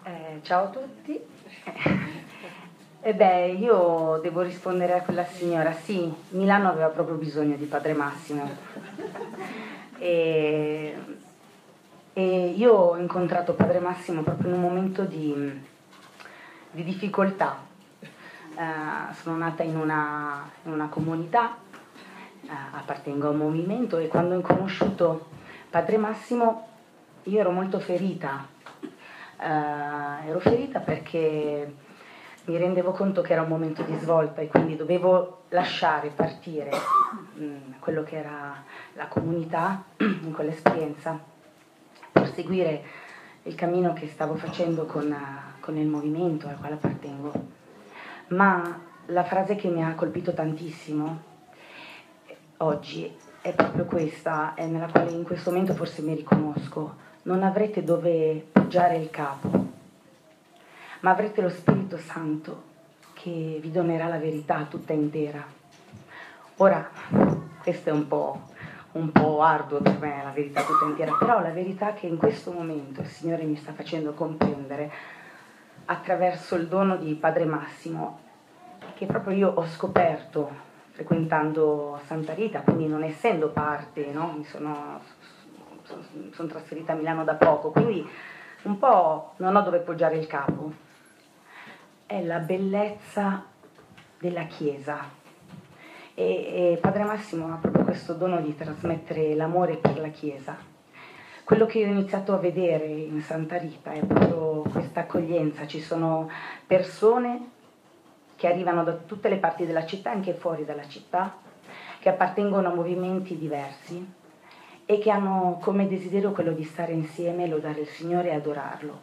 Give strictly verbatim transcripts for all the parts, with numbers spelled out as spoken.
Eh, ciao a tutti. E beh, io devo rispondere a quella signora. Sì, Milano aveva proprio bisogno di Padre Massimo. E, e io ho incontrato Padre Massimo proprio in un momento di, di difficoltà. Eh, sono nata in una, in una comunità, eh, appartengo a un movimento, e quando ho conosciuto Padre Massimo io ero molto ferita. Eh, ero ferita perché mi rendevo conto che era un momento di svolta e quindi dovevo lasciare partire mh, quello che era la comunità in quell'esperienza per seguire il cammino che stavo facendo con, con il movimento al quale appartengo. Ma la frase che mi ha colpito tantissimo oggi è proprio questa, è nella quale in questo momento forse mi riconosco: non avrete dove poggiare il capo, ma avrete lo Spirito Santo che vi donerà la verità tutta intera. Ora, questo è un po', un po' arduo per me, la verità tutta intera, però la verità che in questo momento il Signore mi sta facendo comprendere attraverso il dono di Padre Massimo, che proprio io ho scoperto frequentando Santa Rita, quindi non essendo parte, no? Mi sono, sono, sono trasferita a Milano da poco, quindi un po' non ho dove poggiare il capo. È la bellezza della Chiesa. E, e Padre Massimo ha proprio questo dono di trasmettere l'amore per la Chiesa. Quello che io ho iniziato a vedere in Santa Rita è proprio questa accoglienza. Ci sono persone che arrivano da tutte le parti della città, anche fuori dalla città, che appartengono a movimenti diversi e che hanno come desiderio quello di stare insieme, lodare il Signore e adorarlo.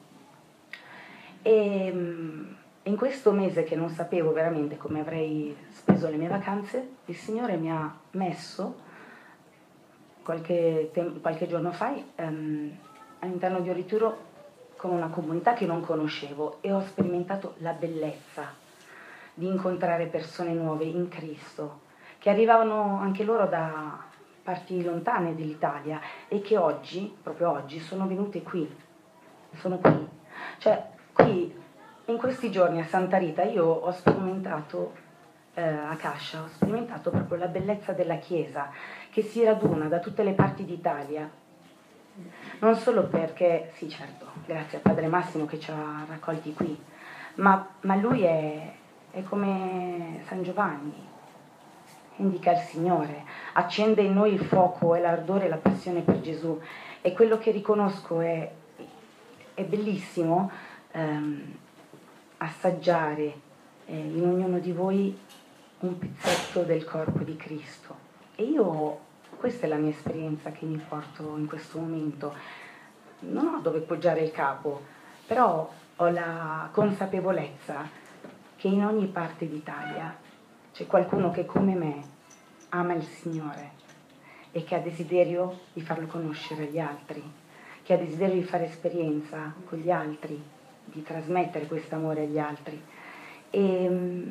E in questo mese che non sapevo veramente come avrei speso le mie vacanze, il Signore mi ha messo qualche, tem- qualche giorno fa ehm, all'interno di un ritiro con una comunità che non conoscevo, e ho sperimentato la bellezza di incontrare persone nuove in Cristo, che arrivavano anche loro da parti lontane dell'Italia e che oggi, proprio oggi, sono venute qui. Sono qui. Cioè, qui, in questi giorni a Santa Rita, io ho sperimentato, eh, a Cascia, ho sperimentato proprio la bellezza della Chiesa, che si raduna da tutte le parti d'Italia. Non solo perché, sì certo, grazie a Padre Massimo che ci ha raccolti qui, ma, ma lui è... è come San Giovanni, indica il Signore, accende in noi il fuoco e l'ardore e la passione per Gesù. E quello che riconosco è, è bellissimo ehm, assaggiare eh, in ognuno di voi un pezzetto del corpo di Cristo. E io, questa è la mia esperienza che mi porto in questo momento. Non ho dove poggiare il capo, però ho la consapevolezza che in ogni parte d'Italia c'è qualcuno che come me ama il Signore e che ha desiderio di farlo conoscere agli altri, che ha desiderio di fare esperienza con gli altri, di trasmettere questo amore agli altri. E,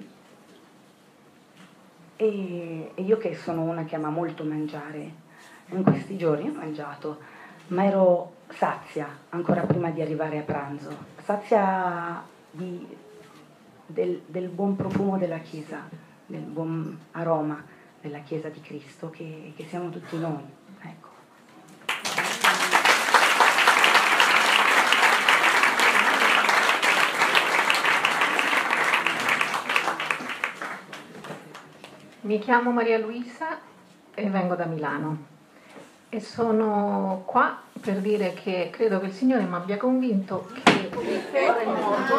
e, e io che sono una che ama molto mangiare, in questi giorni ho mangiato, ma ero sazia ancora prima di arrivare a pranzo, sazia di... Del, del buon profumo della Chiesa, del buon aroma della Chiesa di Cristo, che, che siamo tutti noi. Ecco. Mi chiamo Maria Luisa e vengo da Milano e sono qua per dire che credo che il Signore mi abbia convinto che il terremoto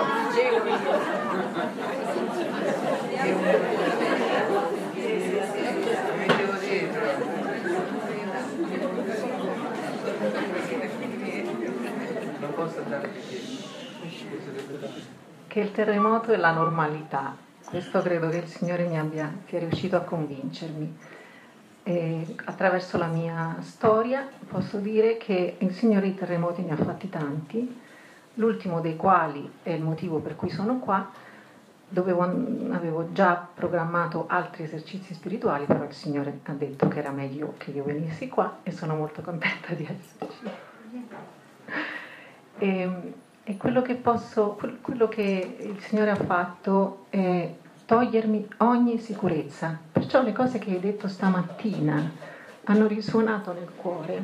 che il terremoto è la normalità. Questo credo che il Signore mi abbia sia riuscito a convincermi. E attraverso la mia storia posso dire che il Signore i terremoti ne ha fatti tanti, l'ultimo dei quali è il motivo per cui sono qua. Dovevo, avevo già programmato altri esercizi spirituali, però il Signore ha detto che era meglio che io venissi qua e sono molto contenta di esserci. E E quello che posso, quello che il Signore ha fatto è togliermi ogni sicurezza. Perciò le cose che hai detto stamattina hanno risuonato nel cuore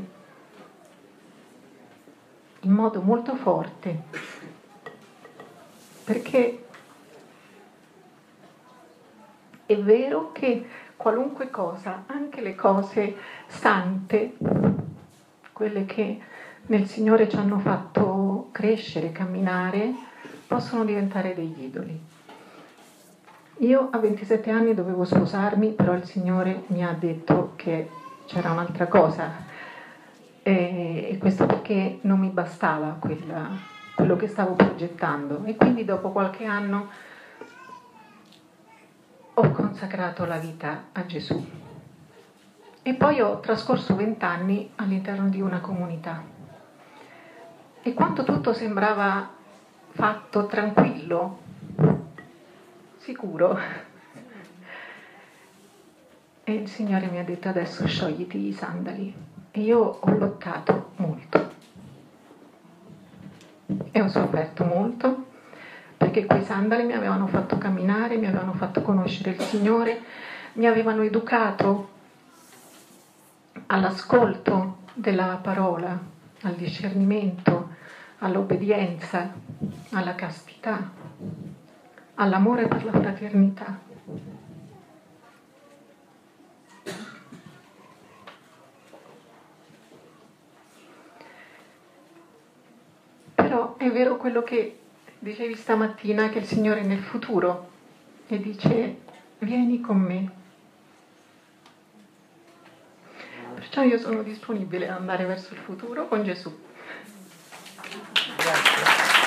in modo molto forte, perché è vero che qualunque cosa, anche le cose sante, quelle che nel Signore ci hanno fatto crescere, camminare, possono diventare degli idoli. Io a ventisette anni dovevo sposarmi, però il Signore mi ha detto che c'era un'altra cosa, e, e questo perché non mi bastava quella, quello che stavo progettando, e quindi dopo qualche anno ho consacrato la vita a Gesù. E poi ho trascorso vent'anni all'interno di una comunità. E quando tutto sembrava fatto tranquillo, sicuro, e il Signore mi ha detto: adesso sciogliti i sandali. E io ho lottato molto. E ho sofferto molto, perché quei sandali mi avevano fatto camminare, mi avevano fatto conoscere il Signore, mi avevano educato all'ascolto della parola, al discernimento, all'obbedienza, alla castità, all'amore per la fraternità. Però è vero quello che dicevi stamattina, che il Signore è nel futuro e dice: vieni con me. Perciò io sono disponibile ad andare verso il futuro con Gesù. Grazie.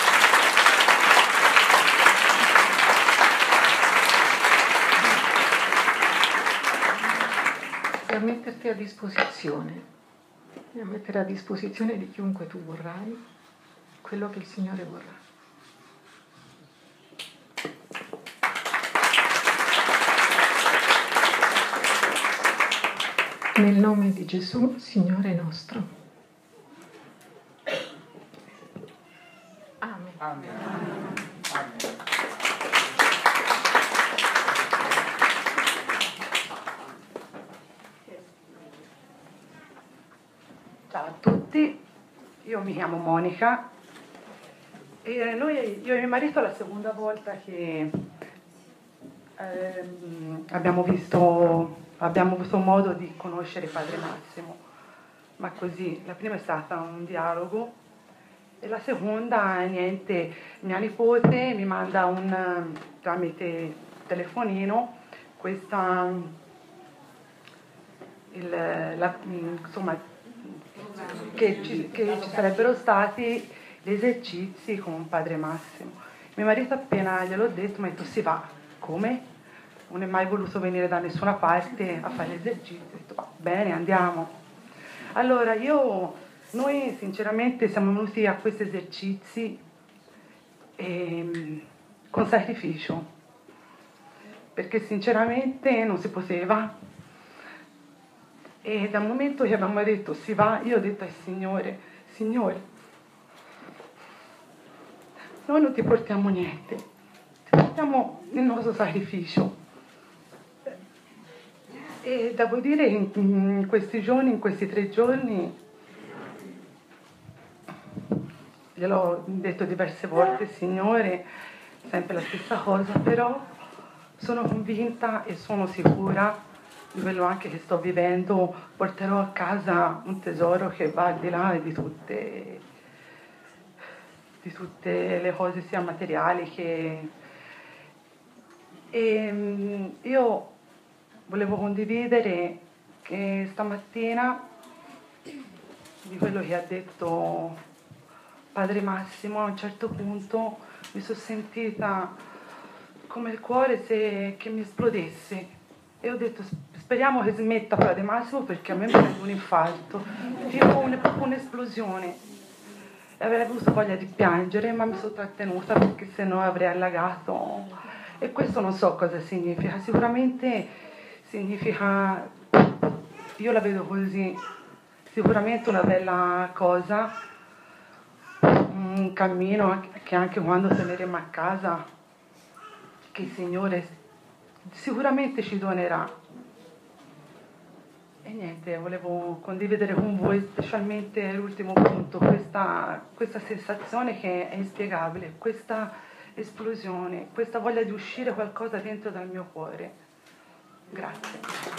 E a metterti a disposizione, e a mettere a disposizione di chiunque tu vorrai quello che il Signore vorrà. Nel nome di Gesù, Signore nostro. Amen. Amen. Ciao a tutti, io mi chiamo Monica e noi, io e mio marito, è la seconda volta che ehm, abbiamo visto, abbiamo avuto modo di conoscere Padre Massimo, ma così, la prima è stata un dialogo e la seconda, niente, mia nipote mi manda un, tramite telefonino, questa, il, la, insomma, Che ci, che ci sarebbero stati gli esercizi con Padre Massimo. Mio marito, appena gliel'ho detto, mi ha detto: si va. Come? Non è mai voluto venire da nessuna parte a fare gli esercizi. Ho detto: va bene, andiamo. Allora io, noi sinceramente siamo venuti a questi esercizi eh, con sacrificio, perché sinceramente non si poteva. E dal momento che abbiamo detto si va, io ho detto al Signore: Signore, noi non ti portiamo niente, ti portiamo il nostro sacrificio. E devo dire, in, in questi giorni, in questi tre giorni, gliel'ho detto diverse volte, Signore, sempre la stessa cosa, però sono convinta e sono sicura di quello anche che sto vivendo, porterò a casa un tesoro che va al di là di tutte, di tutte le cose sia materiali che... E io volevo condividere che stamattina, di quello che ha detto Padre Massimo, a un certo punto mi sono sentita come il cuore se, che mi esplodesse. E ho detto: speriamo che smetta Padre Massimo, perché a me mi prende un infarto, tipo un, proprio un'esplosione. E avrei avuto voglia di piangere, ma mi sono trattenuta perché sennò avrei allagato. E questo non so cosa significa. Sicuramente significa, io la vedo così, sicuramente una bella cosa, un cammino che anche quando torneremo a casa, che il Signore sicuramente ci donerà. E niente, volevo condividere con voi specialmente l'ultimo punto, questa, questa sensazione che è inspiegabile, questa esplosione, questa voglia di uscire qualcosa dentro dal mio cuore. Grazie.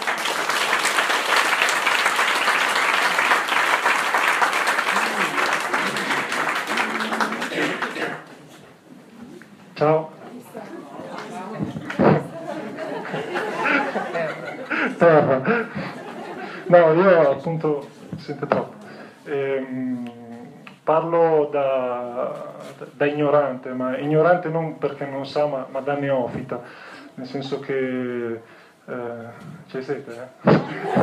Ciao. No, io appunto sento troppo. Ehm, parlo da, da ignorante, ma ignorante non perché non sa, ma, ma da neofita, nel senso che eh, ci siete, eh?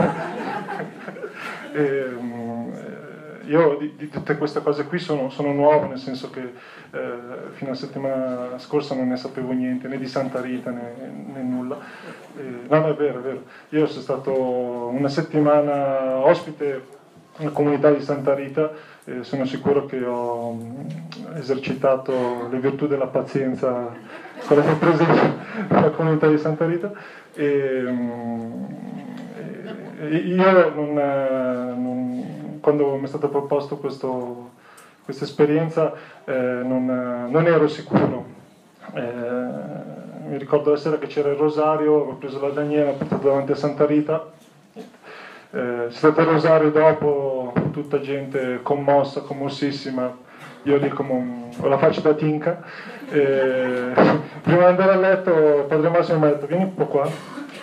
ehm, Io di, di tutte queste cose qui sono, sono nuovo, nel senso che eh, fino alla settimana scorsa non ne sapevo niente, né di Santa Rita né, né nulla. Eh, no, no, è vero, è vero. Io sono stato una settimana ospite nella comunità di Santa Rita e sono sicuro che ho esercitato le virtù della pazienza con la mia presenza nella comunità di Santa Rita. E, e io non... non quando mi è stato proposto questo, questa esperienza eh, non, non ero sicuro. Eh, mi ricordo la sera che c'era il rosario, ho preso la Daniela, ho portato davanti a Santa Rita. Eh, c'è stato il rosario dopo, tutta gente commossa, commossissima, io lì come un, ho la faccia da tinca. Eh, prima di andare a letto, Padre Massimo mi ha detto: vieni un po' qua.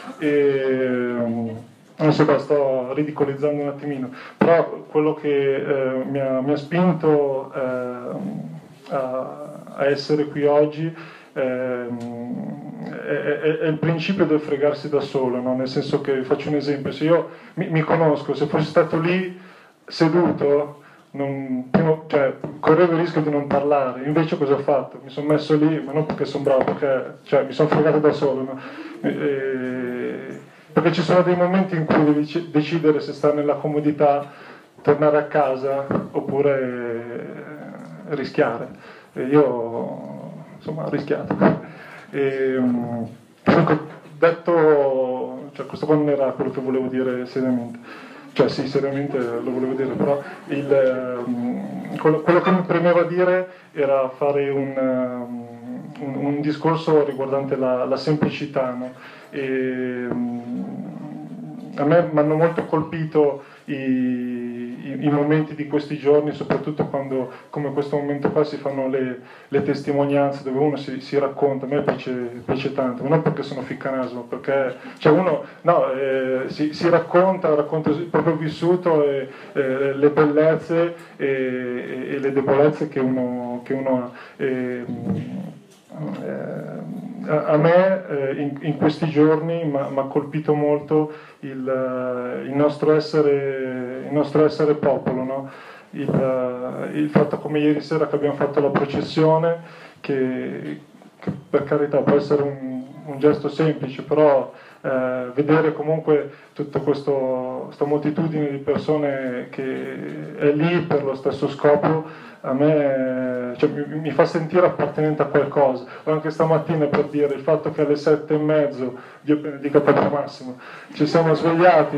E, non so, sto ridicolizzando un attimino, però quello che eh, mi, ha, mi ha spinto eh, a, a essere qui oggi eh, è, è, è il principio del fregarsi da solo, no? Nel senso che, faccio un esempio, se io mi, mi conosco, se fossi stato lì seduto, non, cioè, correvo il rischio di non parlare. Invece cosa ho fatto? Mi sono messo lì, ma non perché sono bravo, perché cioè, mi sono fregato da solo, no? E, perché ci sono dei momenti in cui devi decidere se stare nella comodità, tornare a casa oppure rischiare. E io insomma ho rischiato. E, comunque, detto, cioè, questo qua non era quello che volevo dire seriamente, cioè sì, seriamente lo volevo dire, però il, quello, quello che mi premeva dire era fare un, un, un discorso riguardante la, la semplicità, no? E, a me mi hanno molto colpito i, i, i momenti di questi giorni, soprattutto quando, come questo momento qua, si fanno le, le testimonianze dove uno si, si racconta. A me piace, piace tanto, ma non perché sono ficcanaso, ma perché cioè uno no, eh, si, si racconta, racconta il proprio vissuto e eh, le bellezze e, e, e le debolezze che uno, che uno ha. E, eh, a me eh, in, in questi giorni mi ha colpito molto il, il, nostro essere, il nostro essere popolo, no? il, il fatto, come ieri sera che abbiamo fatto la processione, che, che per carità può essere un, un gesto semplice, però eh, vedere comunque tutta questa moltitudine di persone che è lì per lo stesso scopo, a me cioè, mi, mi fa sentire appartenente a qualcosa. O anche stamattina, per dire, il fatto che alle sette e mezzo, Dio benedica Padre Massimo, ci siamo svegliati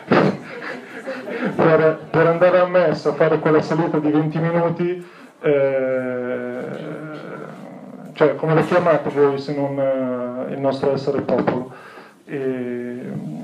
per, per andare a messa, fare quella salita di venti minuti, eh, cioè come lo chiamate voi se non eh, il nostro essere popolo? E,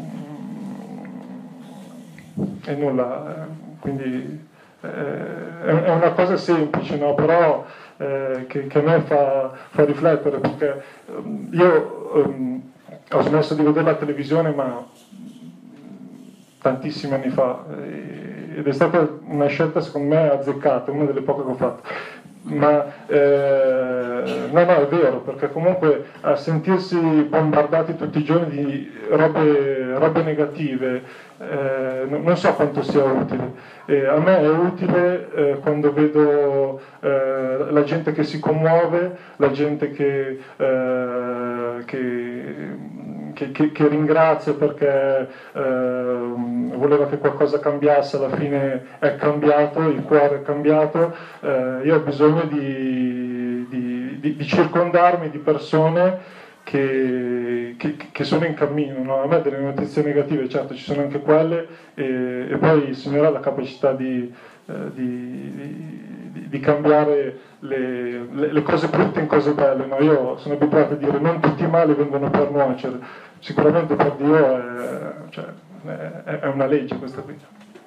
e nulla, quindi eh, è una cosa semplice, no? Però eh, che, che a me fa, fa riflettere, perché io um, ho smesso di vedere la televisione ma tantissimi anni fa, ed è stata una scelta secondo me azzeccata, una delle poche che ho fatto. Ma eh, no, no, è vero, perché comunque a sentirsi bombardati tutti i giorni di robe, robe negative, eh, non so quanto sia utile. Eh, a me è utile eh, quando vedo eh, la gente che si commuove, la gente che, eh, che che, che, che ringrazia perché eh, voleva che qualcosa cambiasse, alla fine è cambiato, il cuore è cambiato. Eh, io ho bisogno di, di, di, di circondarmi di persone Che, che, che sono in cammino, no? A me delle notizie negative, certo ci sono anche quelle, e, e poi il Signore ha la capacità di, eh, di, di, di cambiare le, le, le cose brutte in cose belle, no? Io sono abituato a dire non tutti i mali vengono per nuocere, sicuramente per Dio è, cioè, è, è una legge questa qui.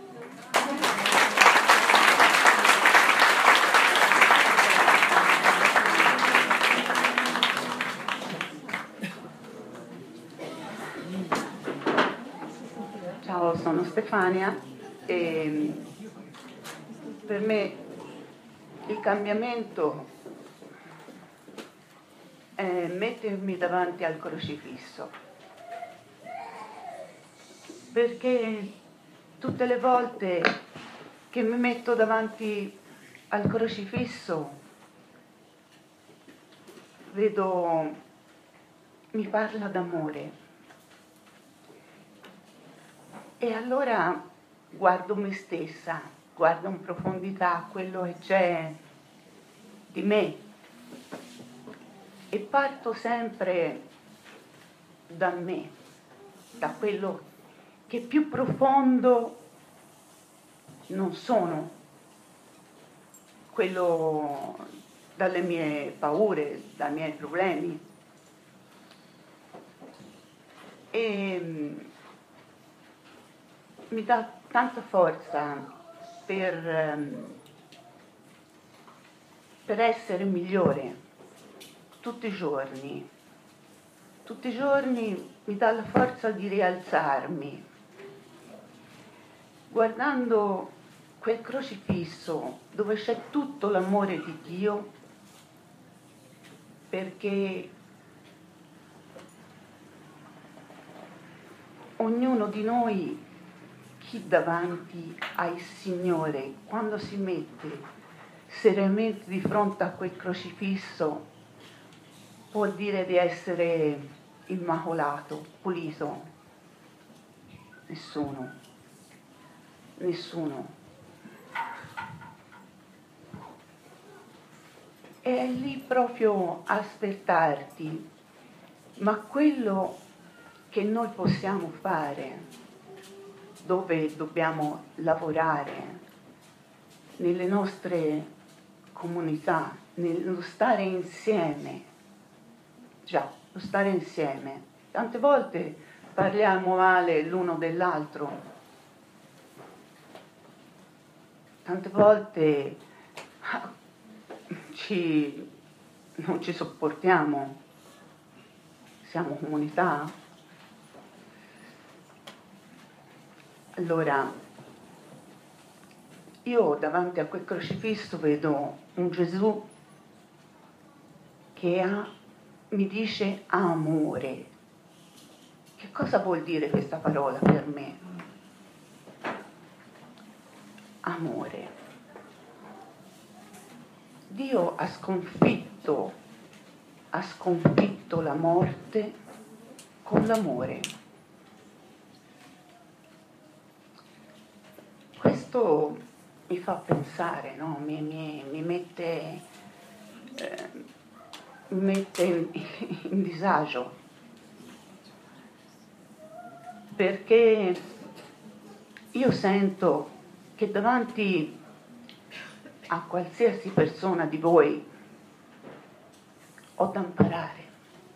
Ciao, sono Stefania e per me il cambiamento è mettermi davanti al crocifisso, perché tutte le volte che mi metto davanti al crocifisso vedo, mi parla d'amore. E allora guardo me stessa, guardo in profondità quello che c'è di me e parto sempre da me, da quello che più profondo non sono, quello dalle mie paure, dai miei problemi. E mi dà tanta forza per, per essere migliore tutti i giorni. Tutti i giorni mi dà la forza di rialzarmi. Guardando quel crocifisso dove c'è tutto l'amore di Dio, perché ognuno di noi, chi davanti al Signore, quando si mette seriamente di fronte a quel crocifisso, può dire di essere immacolato, pulito? Nessuno, nessuno. È lì proprio a aspettarti, ma quello che noi possiamo fare, dove dobbiamo lavorare nelle nostre comunità, nello stare insieme, già, lo stare insieme. Tante volte parliamo male l'uno dell'altro, tante volte ci, non ci sopportiamo, siamo comunità. Allora, io davanti a quel crocifisso vedo un Gesù che ha, mi dice amore. Che cosa vuol dire questa parola per me? Amore. Dio ha sconfitto, ha sconfitto la morte con l'amore. Questo mi fa pensare, no? mi, mi, mi mette, eh, mi mette in, in disagio, perché io sento che davanti a qualsiasi persona di voi ho da imparare,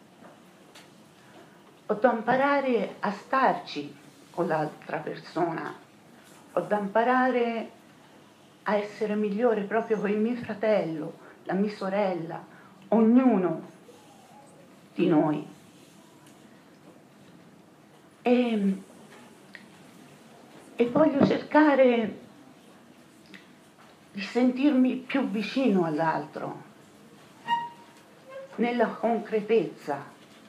ho da imparare a starci con l'altra persona, ho da imparare a essere migliore proprio con il mio fratello, la mia sorella, ognuno di noi. E, e voglio cercare di sentirmi più vicino all'altro, nella concretezza,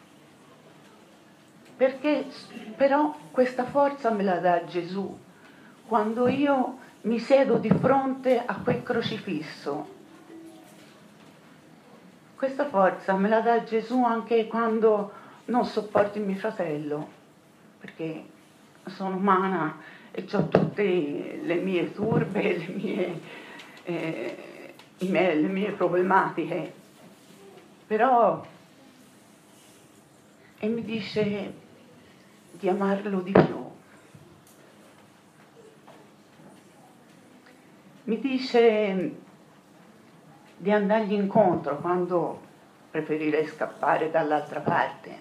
perché però questa forza me la dà Gesù. Quando io mi siedo di fronte a quel crocifisso, questa forza me la dà Gesù anche quando non sopporto il mio fratello, perché sono umana e ho tutte le mie turbe, le mie, eh, i miei- le mie problematiche, però e mi dice di amarlo di più. Mi dice di andargli incontro quando preferirei scappare dall'altra parte.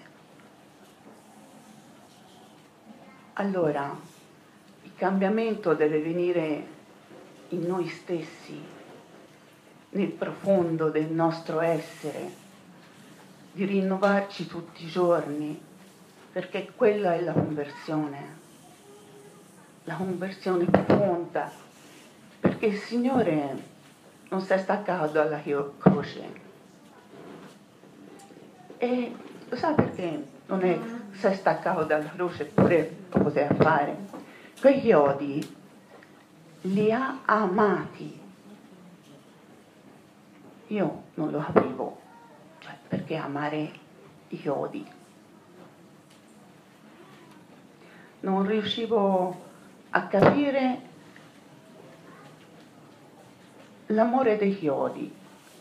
Allora, il cambiamento deve venire in noi stessi, nel profondo del nostro essere, di rinnovarci tutti i giorni, perché quella è la conversione, la conversione profonda, perché il Signore non si è staccato dalla croce. E lo sa perché non è, si è staccato dalla croce, eppure lo poteva fare? Quei chiodi li ha amati. Io non lo capivo, cioè perché amare i chiodi? Non riuscivo a capire l'amore dei chiodi.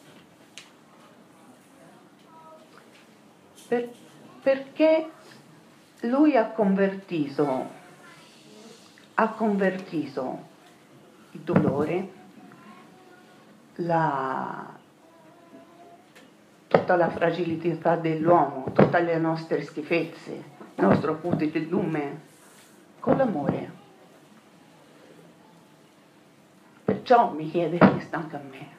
Per, perché lui ha convertito, ha convertito il dolore, la, tutta la fragilità dell'uomo, tutte le nostre schifezze, il nostro punto di lume, con l'amore. Perciò mi chiede questo anche a me.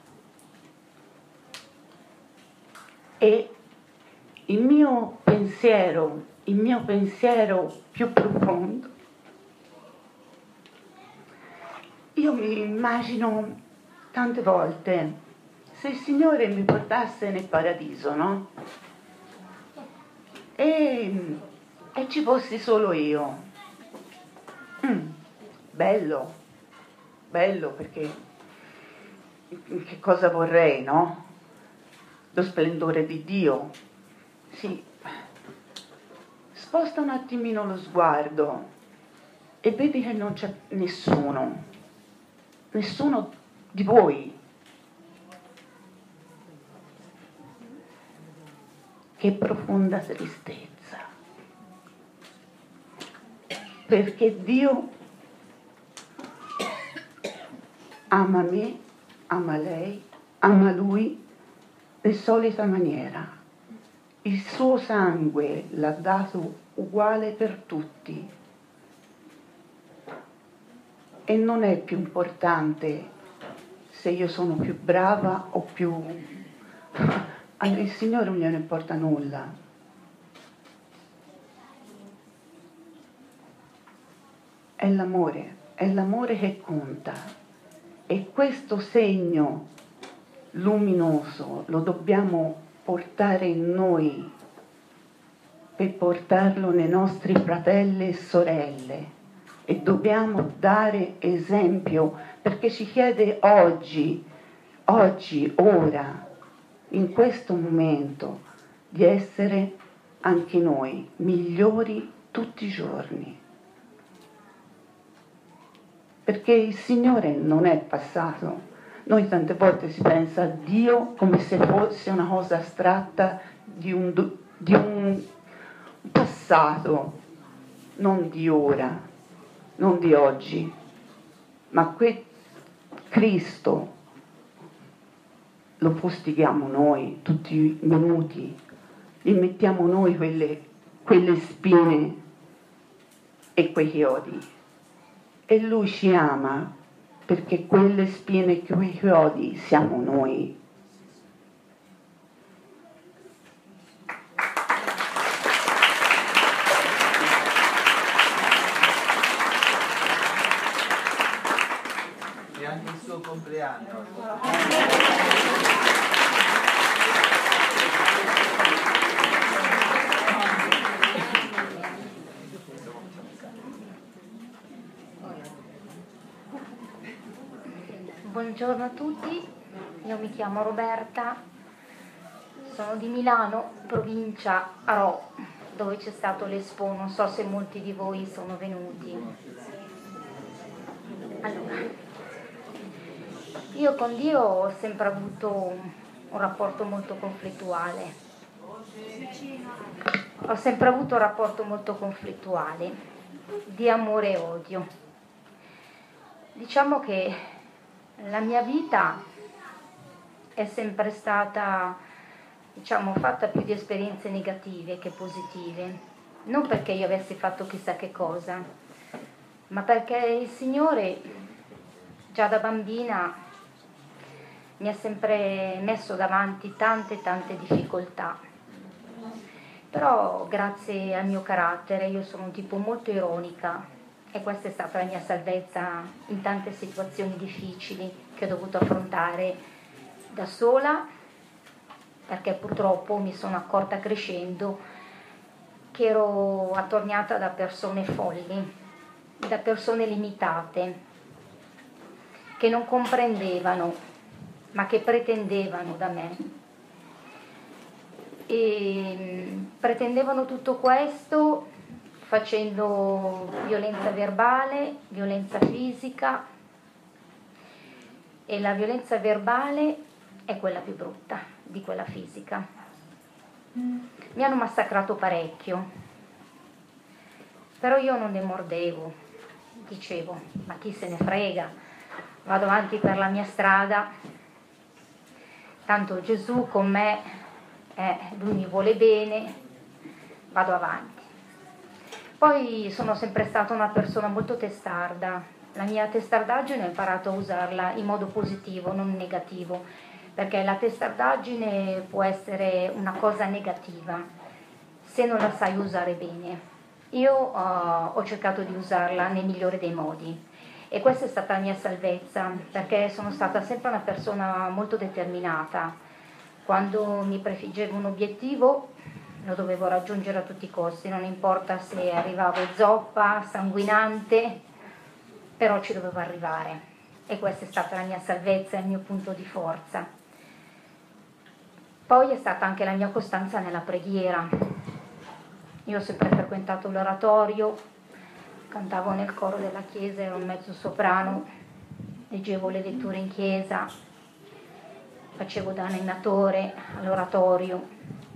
E il mio pensiero, il mio pensiero più profondo, io mi immagino tante volte se il Signore mi portasse nel paradiso, no? E, e ci fossi solo io. Mm, bello, bello perché che cosa vorrei, no? Lo splendore di Dio. Sì, sposta un attimino lo sguardo e vedi che non c'è nessuno, nessuno di voi. Che profonda tristezza, perché Dio ama me, ama lei, ama lui in solita maniera. Il suo sangue l'ha dato uguale per tutti e non è più importante se io sono più brava o più... al Signore non gliene importa nulla. È l'amore, è l'amore che conta e questo segno luminoso lo dobbiamo portare in noi per portarlo nei nostri fratelli e sorelle e dobbiamo dare esempio perché ci chiede oggi, oggi, ora, in questo momento di essere anche noi migliori tutti i giorni. Perché il Signore non è passato. Noi tante volte si pensa a Dio come se fosse una cosa astratta di un, di un passato, non di ora, non di oggi, ma que- Cristo lo postighiamo noi tutti i minuti, gli mettiamo noi quelle, quelle spine e quei chiodi. E Lui ci ama perché quelle spine e quei chiodi siamo noi. E anche il suo compleanno. Buongiorno a tutti, io mi chiamo Roberta sono di Milano, provincia Rho, dove c'è stato l'Expo, non so se molti di voi sono venuti. Allora, io con Dio ho sempre avuto un rapporto molto conflittuale. Ho sempre avuto un rapporto molto conflittuale, di amore e odio. Diciamo che la mia vita è sempre stata, diciamo, fatta più di esperienze negative che positive, non perché io avessi fatto chissà che cosa, ma perché il Signore già da bambina mi ha sempre messo davanti tante tante difficoltà. Però grazie al mio carattere, io sono un tipo molto ironica e questa è stata la mia salvezza in tante situazioni difficili che ho dovuto affrontare da sola, perché purtroppo mi sono accorta crescendo che ero attorniata da persone folli, da persone limitate, che non comprendevano, ma che pretendevano da me. E pretendevano tutto questo facendo violenza verbale, violenza fisica, e la violenza verbale è quella più brutta di quella fisica. Mi hanno massacrato parecchio, però io non ne mordevo, dicevo, ma chi se ne frega, vado avanti per la mia strada, tanto Gesù con me, eh, lui mi vuole bene, vado avanti. Poi sono sempre stata una persona molto testarda, la mia testardaggine ho imparato a usarla in modo positivo, non negativo, perché la testardaggine può essere una cosa negativa se non la sai usare bene. Io uh, ho cercato di usarla nel migliore dei modi e questa è stata la mia salvezza, perché sono stata sempre una persona molto determinata. Quando mi prefiggevo un obiettivo lo dovevo raggiungere a tutti i costi, non importa se arrivavo zoppa, sanguinante, però ci dovevo arrivare e questa è stata la mia salvezza, il mio punto di forza. Poi è stata anche la mia costanza nella preghiera. Io ho sempre frequentato l'oratorio, cantavo nel coro della chiesa, ero un mezzo soprano, leggevo le letture in chiesa, facevo da animatore all'oratorio,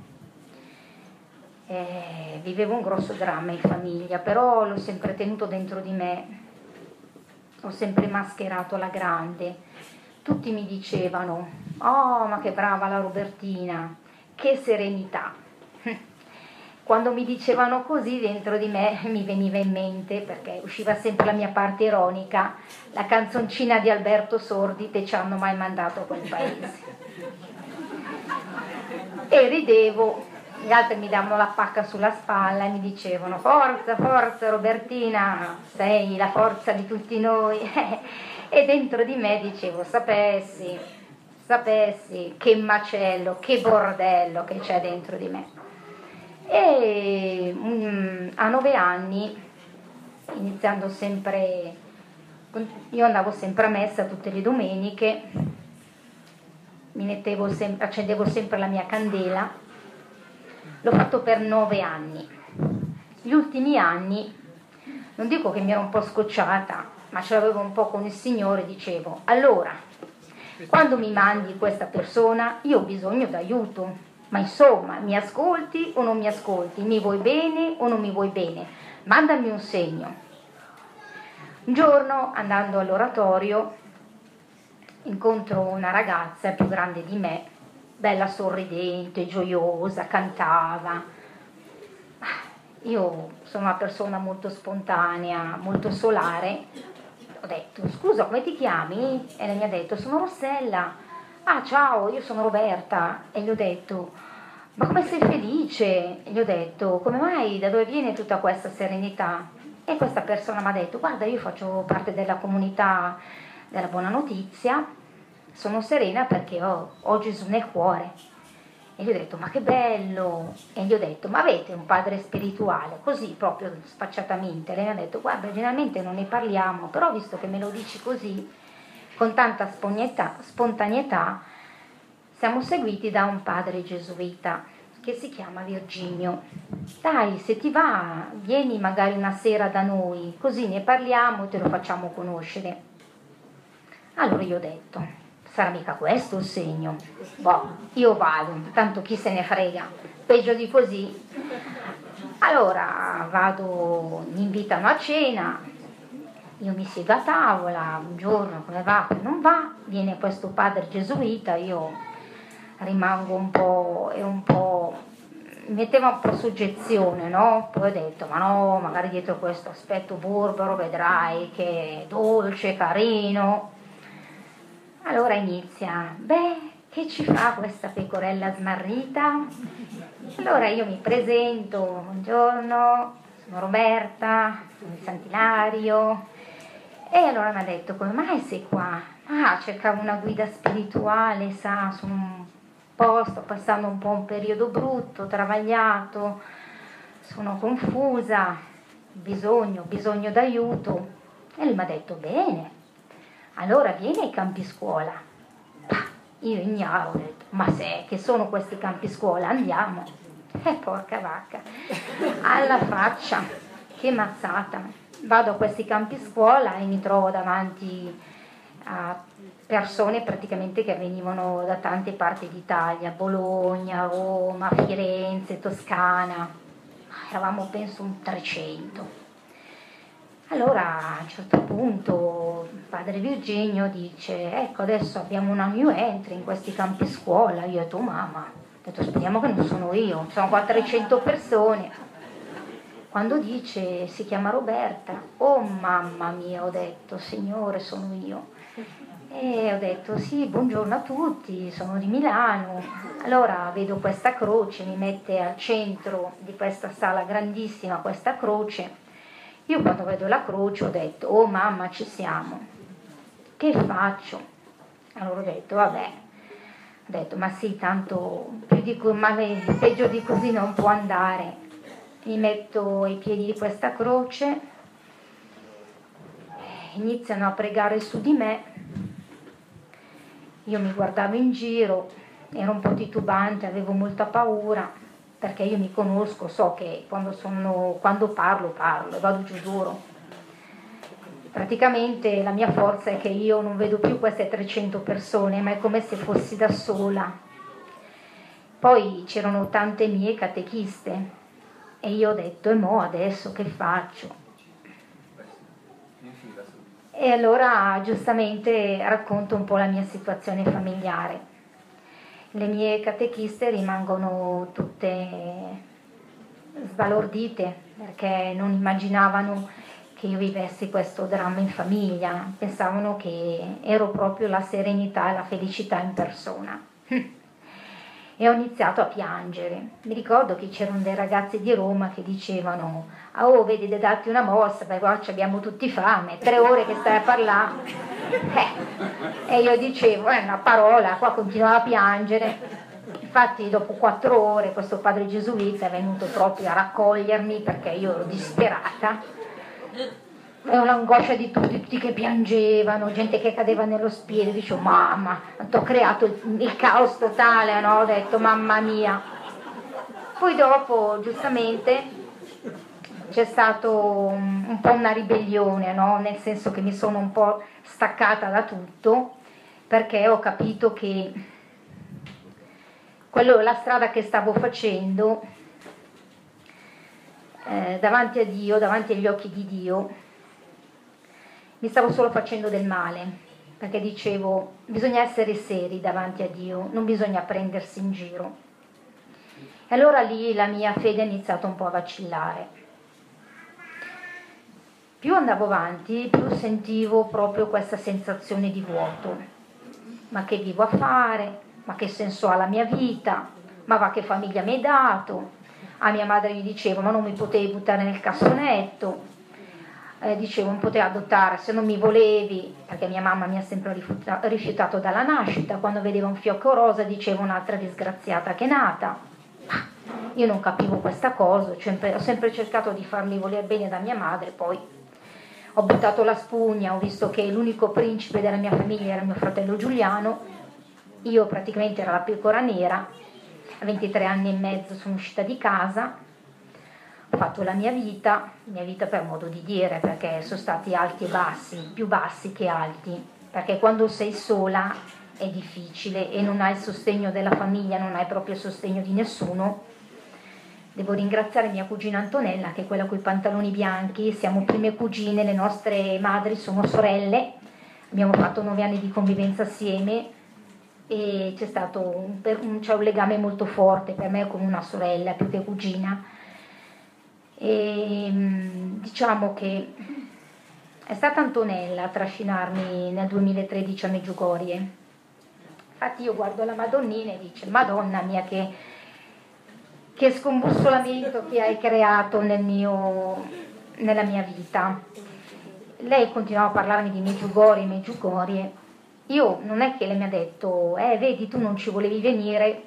e vivevo un grosso dramma in famiglia, però l'ho sempre tenuto dentro di me, ho sempre mascherato alla grande. Tutti mi dicevano: oh, ma che brava la Robertina, che serenità. Quando mi dicevano così, dentro di me mi veniva in mente, perché usciva sempre la mia parte ironica, la canzoncina di Alberto Sordi, Te ci hanno mai mandato a quel paese. E ridevo, gli altri mi davano la pacca sulla spalla e mi dicevano: forza, forza Robertina, sei la forza di tutti noi. E dentro di me dicevo: sapessi, sapessi che macello, che bordello che c'è dentro di me. E um, a nove anni, iniziando sempre, io andavo sempre a messa tutte le domeniche, mi mettevo sempre, accendevo sempre la mia candela, l'ho fatto per nove anni. Gli ultimi anni, non dico che mi ero un po' scocciata, ma ce l'avevo un po' con il Signore, dicevo: allora, quando mi mandi questa persona, io ho bisogno d'aiuto. Ma insomma, mi ascolti o non mi ascolti? Mi vuoi bene o non mi vuoi bene? Mandami un segno. Un giorno, andando all'oratorio, incontro una ragazza più grande di me, bella sorridente, gioiosa, cantava. Io sono una persona molto spontanea, molto solare. Ho detto: scusa, come ti chiami? E lei mi ha detto: sono Rossella. Ah, ciao, io sono Roberta. E gli ho detto: ma come sei felice? E gli ho detto: come mai, da dove viene tutta questa serenità? E questa persona mi ha detto: guarda, io faccio parte della comunità della Buona Notizia, sono serena perché ho, ho Gesù nel cuore. E gli ho detto: ma che bello! E gli ho detto: ma avete un padre spirituale? Così, proprio sfacciatamente. Lei mi ha detto: guarda, generalmente non ne parliamo, però visto che me lo dici così, con tanta spontaneità, siamo seguiti da un padre gesuita che si chiama Virginio. Dai, se ti va, vieni magari una sera da noi, così ne parliamo e te lo facciamo conoscere. Allora io ho detto, sarà mica questo il segno? Boh, io vado, tanto chi se ne frega, peggio di così. Allora vado, mi invitano a cena, io mi siedo a tavola, un giorno come va, come non va, viene questo padre gesuita, io rimango un po' e un po', mi metteva un po' soggezione, no? Poi ho detto, ma no, magari dietro questo aspetto burbero vedrai che è dolce, carino. Allora inizia, beh, che ci fa questa pecorella smarrita? Allora io mi presento, buongiorno, sono Roberta, sono di Sant'Ilario. E allora mi ha detto, come mai sei qua? Ah, cercavo una guida spirituale, sa, sono un po', sto passando un po' un periodo brutto, travagliato, sono confusa, bisogno, bisogno d'aiuto. E lui mi ha detto, bene, allora vieni ai campi scuola. Io ignaro, ho detto, ma se, che sono questi campi scuola, andiamo. E eh, porca vacca, alla faccia, che mazzata. Vado a questi campi scuola e mi trovo davanti a persone praticamente che venivano da tante parti d'Italia, Bologna, Roma, Firenze, Toscana. Eravamo penso un trecento. Allora a un certo punto padre Virginio dice, ecco adesso abbiamo una new entry in questi campi scuola. Io ho detto, mamma, ho detto, speriamo che non sono io, sono qua trecento persone. Quando dice si chiama Roberta, oh mamma mia, ho detto, Signore, sono io. E ho detto, sì, buongiorno a tutti, sono di Milano. Allora vedo questa croce, mi mette al centro di questa sala grandissima questa croce. Io quando vedo la croce ho detto, oh mamma, ci siamo, che faccio? Allora ho detto, vabbè, ho detto, ma sì, tanto più di, ma peggio di così non può andare. Mi metto ai piedi di questa croce, iniziano a pregare su di me, io mi guardavo in giro, ero un po' titubante, avevo molta paura, perché io mi conosco, so che quando, sono, quando parlo, parlo e vado giù duro. Praticamente la mia forza è che io non vedo più queste trecento persone, ma è come se fossi da sola. Poi c'erano tante mie catechiste, e io ho detto, e mo adesso che faccio? E allora giustamente racconto un po' la mia situazione familiare. Le mie catechiste rimangono tutte sbalordite perché non immaginavano che io vivessi questo dramma in famiglia, pensavano che ero proprio la serenità e la felicità in persona. E ho iniziato a piangere. Mi ricordo che c'erano dei ragazzi di Roma che dicevano, ah, oh, vedi, di darti una mossa, perché qua abbiamo tutti fame, tre ore che stai a parlare. Eh. E io dicevo, è eh, una parola, qua continuavo a piangere. Infatti dopo quattro ore questo padre gesuita è venuto proprio a raccogliermi perché io ero disperata. E un'angoscia di tutti, tutti che piangevano, gente che cadeva nello spirito, dicevo, mamma, ho creato il, il caos totale, no? Ho detto, mamma mia. Poi dopo, giustamente, c'è stato un, un po' una ribellione, no? Nel senso che mi sono un po' staccata da tutto, perché ho capito che quello, la strada che stavo facendo, eh, davanti a Dio, davanti agli occhi di Dio, mi stavo solo facendo del male, perché dicevo, bisogna essere seri davanti a Dio, non bisogna prendersi in giro. E allora lì la mia fede ha iniziato un po' a vacillare. Più andavo avanti, più sentivo proprio questa sensazione di vuoto. Ma che vivo a fare? Ma che senso ha la mia vita? Ma va, che famiglia mi hai dato? A mia madre gli dicevo, ma non mi potevi buttare nel cassonetto. Eh, dicevo, non potevo adottare se non mi volevi, perché mia mamma mi ha sempre rifiutato, rifiutato dalla nascita. Quando vedeva un fiocco rosa dicevo, un'altra disgraziata che è nata. Io non capivo questa cosa, cioè, ho sempre cercato di farmi voler bene da mia madre, poi ho buttato la spugna, ho visto che l'unico principe della mia famiglia era mio fratello Giuliano, io praticamente ero la pecora nera, a ventitré anni e mezzo sono uscita di casa, ho fatto la mia vita, mia vita per modo di dire, perché sono stati alti e bassi, più bassi che alti, perché quando sei sola è difficile e non hai il sostegno della famiglia, non hai proprio il sostegno di nessuno. Devo ringraziare mia cugina Antonella, che è quella con i pantaloni bianchi, siamo prime cugine, le nostre madri sono sorelle, abbiamo fatto nove anni di convivenza assieme e c'è stato un, un, c'è un legame molto forte per me come una sorella più che cugina. E diciamo che è stata Antonella a trascinarmi nel duemilatredici a Medjugorje. Infatti io guardo la Madonnina e dice: Madonna mia, che, che scombussolamento che hai creato nel mio, nella mia vita. Lei continuava a parlarmi di Medjugorje, Medjugorje. Io non è che lei mi ha detto: eh vedi, tu non ci volevi venire.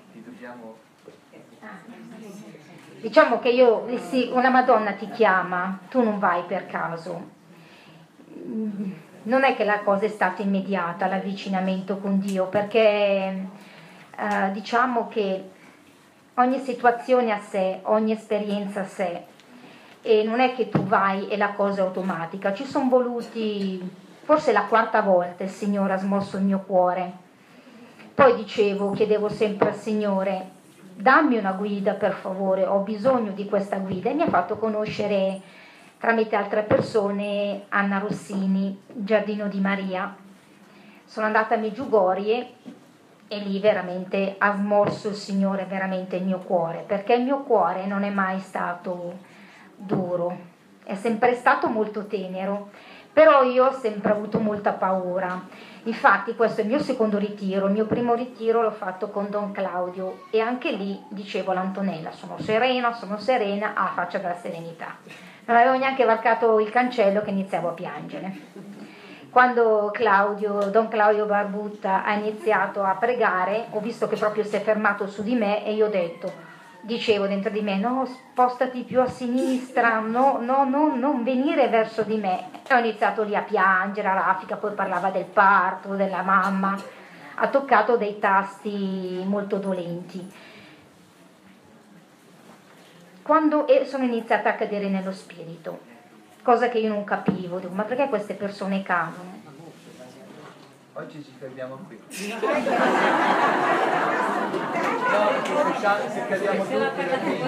Diciamo che io, sì, una Madonna ti chiama, tu non vai per caso. Non è che la cosa è stata immediata, l'avvicinamento con Dio, perché eh, diciamo che ogni situazione a sé, ogni esperienza a sé, e non è che tu vai e la cosa è automatica. Ci sono voluti, forse la quarta volta il Signore ha smosso il mio cuore. Poi dicevo, chiedevo sempre al Signore: dammi una guida per favore, ho bisogno di questa guida, e mi ha fatto conoscere tramite altre persone Anna Rossini, Giardino di Maria. Sono andata a Medjugorje e lì veramente ha smosso il Signore veramente il mio cuore, perché il mio cuore non è mai stato duro, è sempre stato molto tenero, però io ho sempre avuto molta paura. Infatti questo è il mio secondo ritiro, il mio primo ritiro l'ho fatto con Don Claudio e anche lì dicevo all'Antonella: sono serena, sono serena, a faccia della serenità. Non avevo neanche varcato il cancello che iniziavo a piangere. Quando Claudio, Don Claudio Barbutta ha iniziato a pregare, ho visto che proprio si è fermato su di me e io ho detto, dicevo dentro di me: no, spostati più a sinistra, no, no, no, non venire verso di me. E ho iniziato lì a piangere, a raffica, poi parlava del parto, della mamma, ha toccato dei tasti molto dolenti. Quando sono iniziata a cadere nello spirito, cosa che io non capivo, dico: ma perché queste persone cadono? Oggi ci fermiamo qui. No, se cadiamo tutti da qui.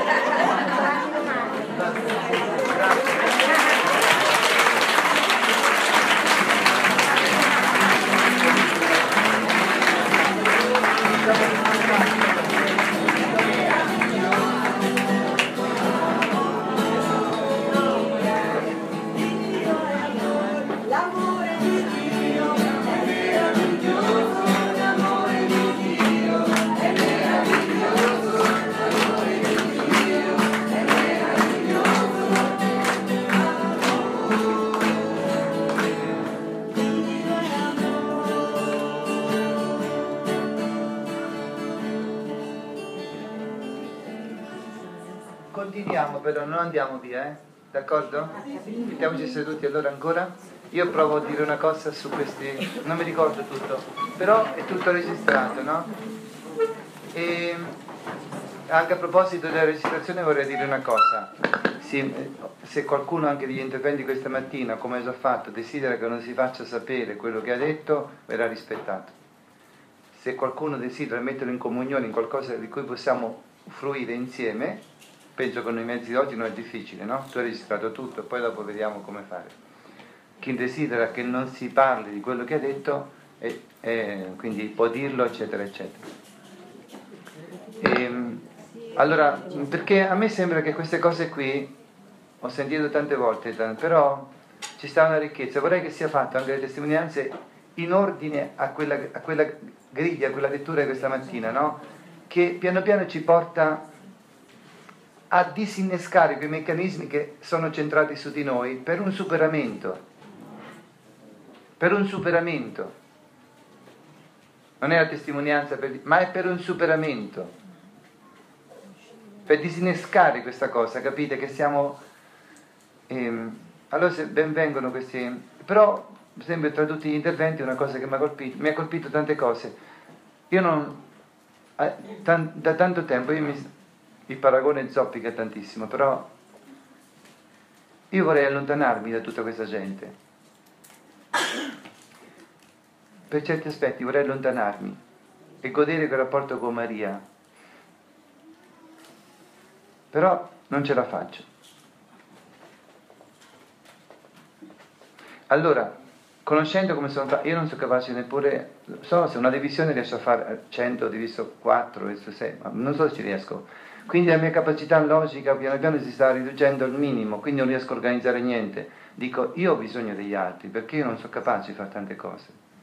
Continuiamo però, non andiamo via, eh? D'accordo? Mettiamoci seduti allora ancora. Io provo a dire una cosa su questi, non mi ricordo tutto, però è tutto registrato, no? E anche a proposito della registrazione vorrei dire una cosa. Sì, se qualcuno anche degli interventi questa mattina, come ho già fatto, desidera che non si faccia sapere quello che ha detto, verrà rispettato. Se qualcuno desidera metterlo in comunione in qualcosa di cui possiamo fruire insieme, penso che con i mezzi di oggi non è difficile, no? Tu hai registrato tutto, poi dopo vediamo come fare. Chi desidera che non si parli di quello che ha detto, e, e, quindi può dirlo, eccetera, eccetera. E, allora, perché a me sembra che queste cose qui, ho sentito tante volte, però ci sta una ricchezza. Vorrei che sia fatto anche le testimonianze in ordine a quella, a quella griglia, a quella lettura di questa mattina, no? Che piano piano ci porta a disinnescare quei meccanismi che sono centrati su di noi per un superamento. Per un superamento. Non è la testimonianza, per, ma è per un superamento. Per disinnescare questa cosa, capite? Che siamo... Ehm, allora se ben vengono questi... Però, per esempio, tra tutti gli interventi, una cosa che mi ha colpito, mi ha colpito tante cose. io non, da tanto tempo, io mi, il paragone zoppica tantissimo, però io vorrei allontanarmi da tutta questa gente. Per certi aspetti vorrei allontanarmi e godere quel rapporto con Maria, però non ce la faccio. Allora, conoscendo come sono fatto, io non sono capace neppure, so se una divisione riesco a fare cento, diviso quattro, diviso sei, ma non so se ci riesco. Quindi la mia capacità logica piano piano si sta riducendo al minimo, quindi non riesco a organizzare niente. Dico, io ho bisogno degli altri, perché io non sono capace di fare tante cose.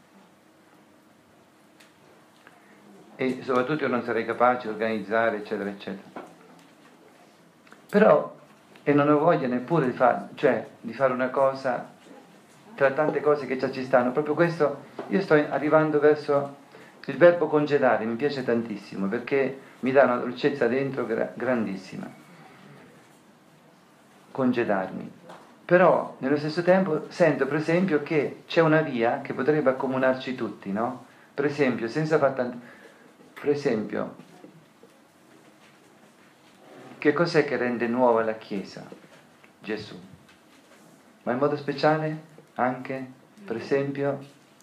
E soprattutto io non sarei capace di organizzare, eccetera, eccetera. Però, e non ho voglia neppure di fare, cioè, di fare una cosa tra tante cose che già ci stanno, proprio questo, io sto arrivando verso il verbo congedare, mi piace tantissimo, perché mi dà una dolcezza dentro gra- grandissima. Congedarmi. Però, nello stesso tempo, sento, per esempio, che c'è una via che potrebbe accomunarci tutti, no? Per esempio, senza far tanto... Per esempio, che cos'è che rende nuova la Chiesa? Gesù. Ma in modo speciale anche, per esempio,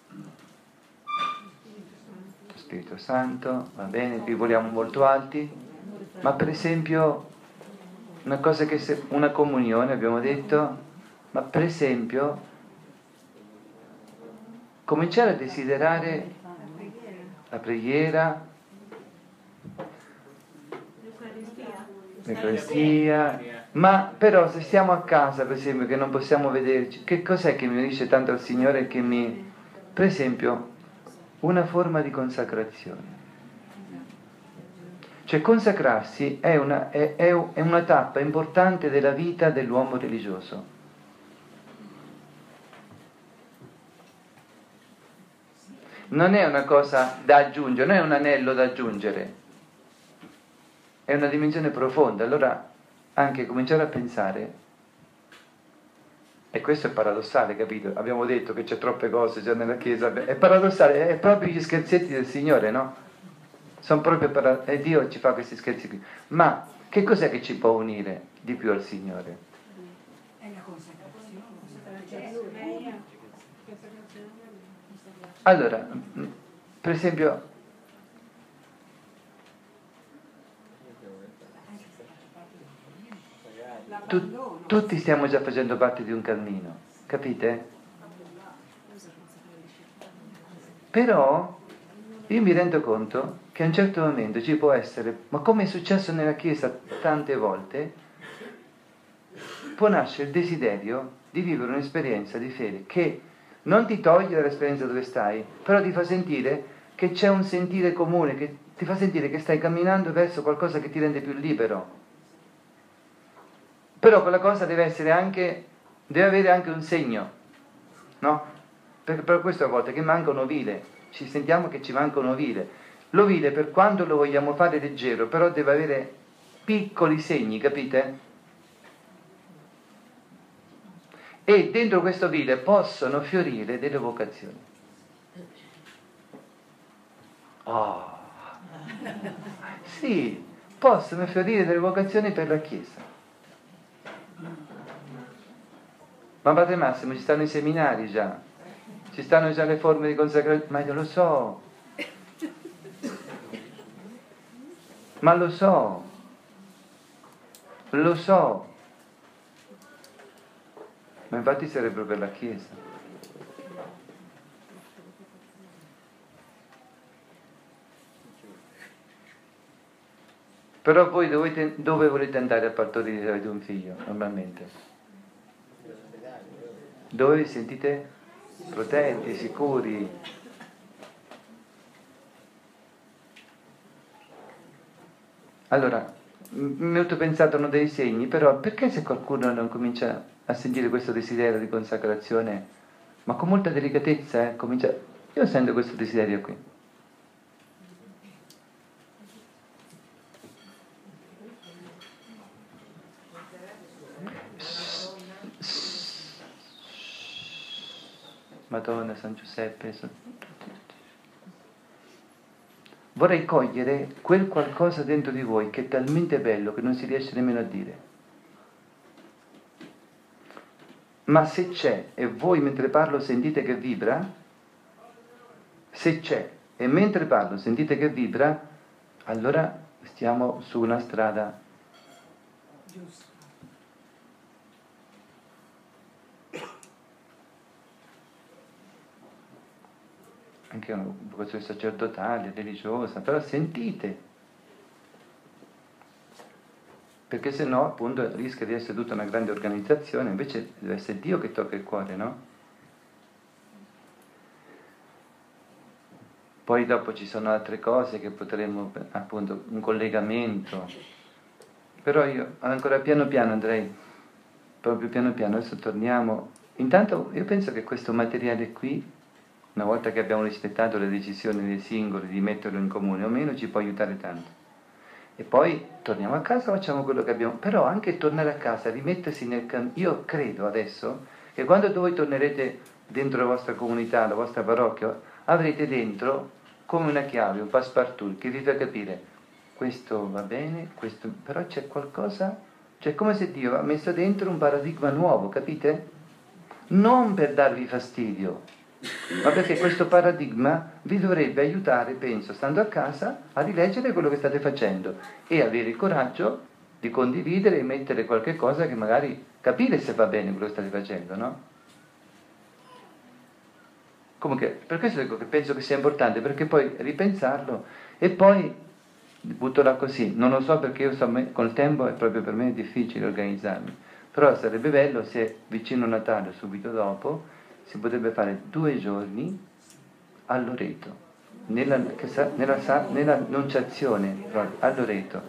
Spirito Santo, va bene, qui voliamo molto alti, ma per esempio una cosa che se, una comunione abbiamo detto, ma per esempio cominciare a desiderare la preghiera, l'Eucaristia, ma però se stiamo a casa, per esempio, che non possiamo vederci, che cos'è che mi dice tanto il Signore che mi, per esempio, una forma di consacrazione. Cioè consacrarsi è una, è, è, è una tappa importante della vita dell'uomo religioso. Non è una cosa da aggiungere, non è un anello da aggiungere, è una dimensione profonda. Allora anche cominciare a pensare, e questo è paradossale, capito? Abbiamo detto che c'è troppe cose già nella Chiesa, è paradossale, è proprio gli scherzetti del Signore, no? Sono proprio para- e Dio ci fa questi scherzi qui. Ma che cos'è che ci può unire di più al Signore? È la consacrazione. Allora, per esempio, tu, tutti stiamo già facendo parte di un cammino, capite? Però io mi rendo conto che a un certo momento ci può essere, ma come è successo nella Chiesa tante volte, può nascere il desiderio di vivere un'esperienza di fede che non ti toglie dall'esperienza dove stai, però ti fa sentire che c'è un sentire comune, che ti fa sentire che stai camminando verso qualcosa che ti rende più libero. Però quella cosa deve essere anche, deve avere anche un segno, no? Perché per questo a volte che manca un ovile, ci sentiamo che ci manca un ovile. L'ovile, per quanto lo vogliamo fare leggero, però deve avere piccoli segni, capite? E dentro questo ovile possono fiorire delle vocazioni. Oh. Sì, possono fiorire delle vocazioni per la Chiesa. Ma Padre Massimo, ci stanno i seminari già, ci stanno già le forme di consacrazione, ma io lo so, ma lo so, lo so, ma infatti sarebbero per la Chiesa. Però voi dovete, dove volete andare a partorire se avete un figlio, normalmente? Dove vi sentite protetti, sicuri? Allora, mi ho pensato uno dei segni, però perché se qualcuno non comincia a sentire questo desiderio di consacrazione, ma con molta delicatezza, eh, comincia... Io sento questo desiderio qui. Madonna, San Giuseppe, vorrei cogliere quel qualcosa dentro di voi che è talmente bello che non si riesce nemmeno a dire. Ma se c'è e voi mentre parlo sentite che vibra, se c'è e mentre parlo sentite che vibra, allora stiamo su una strada Giusto. anche una vocazione sacerdotale, religiosa, però sentite, perché se no appunto rischia di essere tutta una grande organizzazione, invece deve essere Dio che tocca il cuore, no? Poi dopo ci sono altre cose che potremmo, appunto, un collegamento, però io ancora piano piano andrei, proprio piano piano, adesso torniamo. Intanto io penso che questo materiale qui, una volta che abbiamo rispettato le decisioni dei singoli di metterlo in comune o meno, ci può aiutare tanto. E poi torniamo a casa, facciamo quello che abbiamo, però anche tornare a casa, rimettersi nel cammino. Io credo adesso che quando voi tornerete dentro la vostra comunità, la vostra parrocchia, avrete dentro come una chiave, un passepartout che vi fa capire questo va bene, questo, però c'è qualcosa, cioè come se Dio ha messo dentro un paradigma nuovo, capite? Non per darvi fastidio, ma perché questo paradigma vi dovrebbe aiutare, penso, stando a casa, a rileggere quello che state facendo e avere il coraggio di condividere e mettere qualche cosa che magari capire se va bene quello che state facendo, no? Comunque, per questo dico che penso che sia importante, perché poi ripensarlo e poi butto là così, non lo so perché io so, col tempo è proprio per me difficile organizzarmi, però sarebbe bello se vicino a Natale o subito dopo si potrebbe fare due giorni a Loreto, nella, che sa, nella, nella annunciazione a Loreto.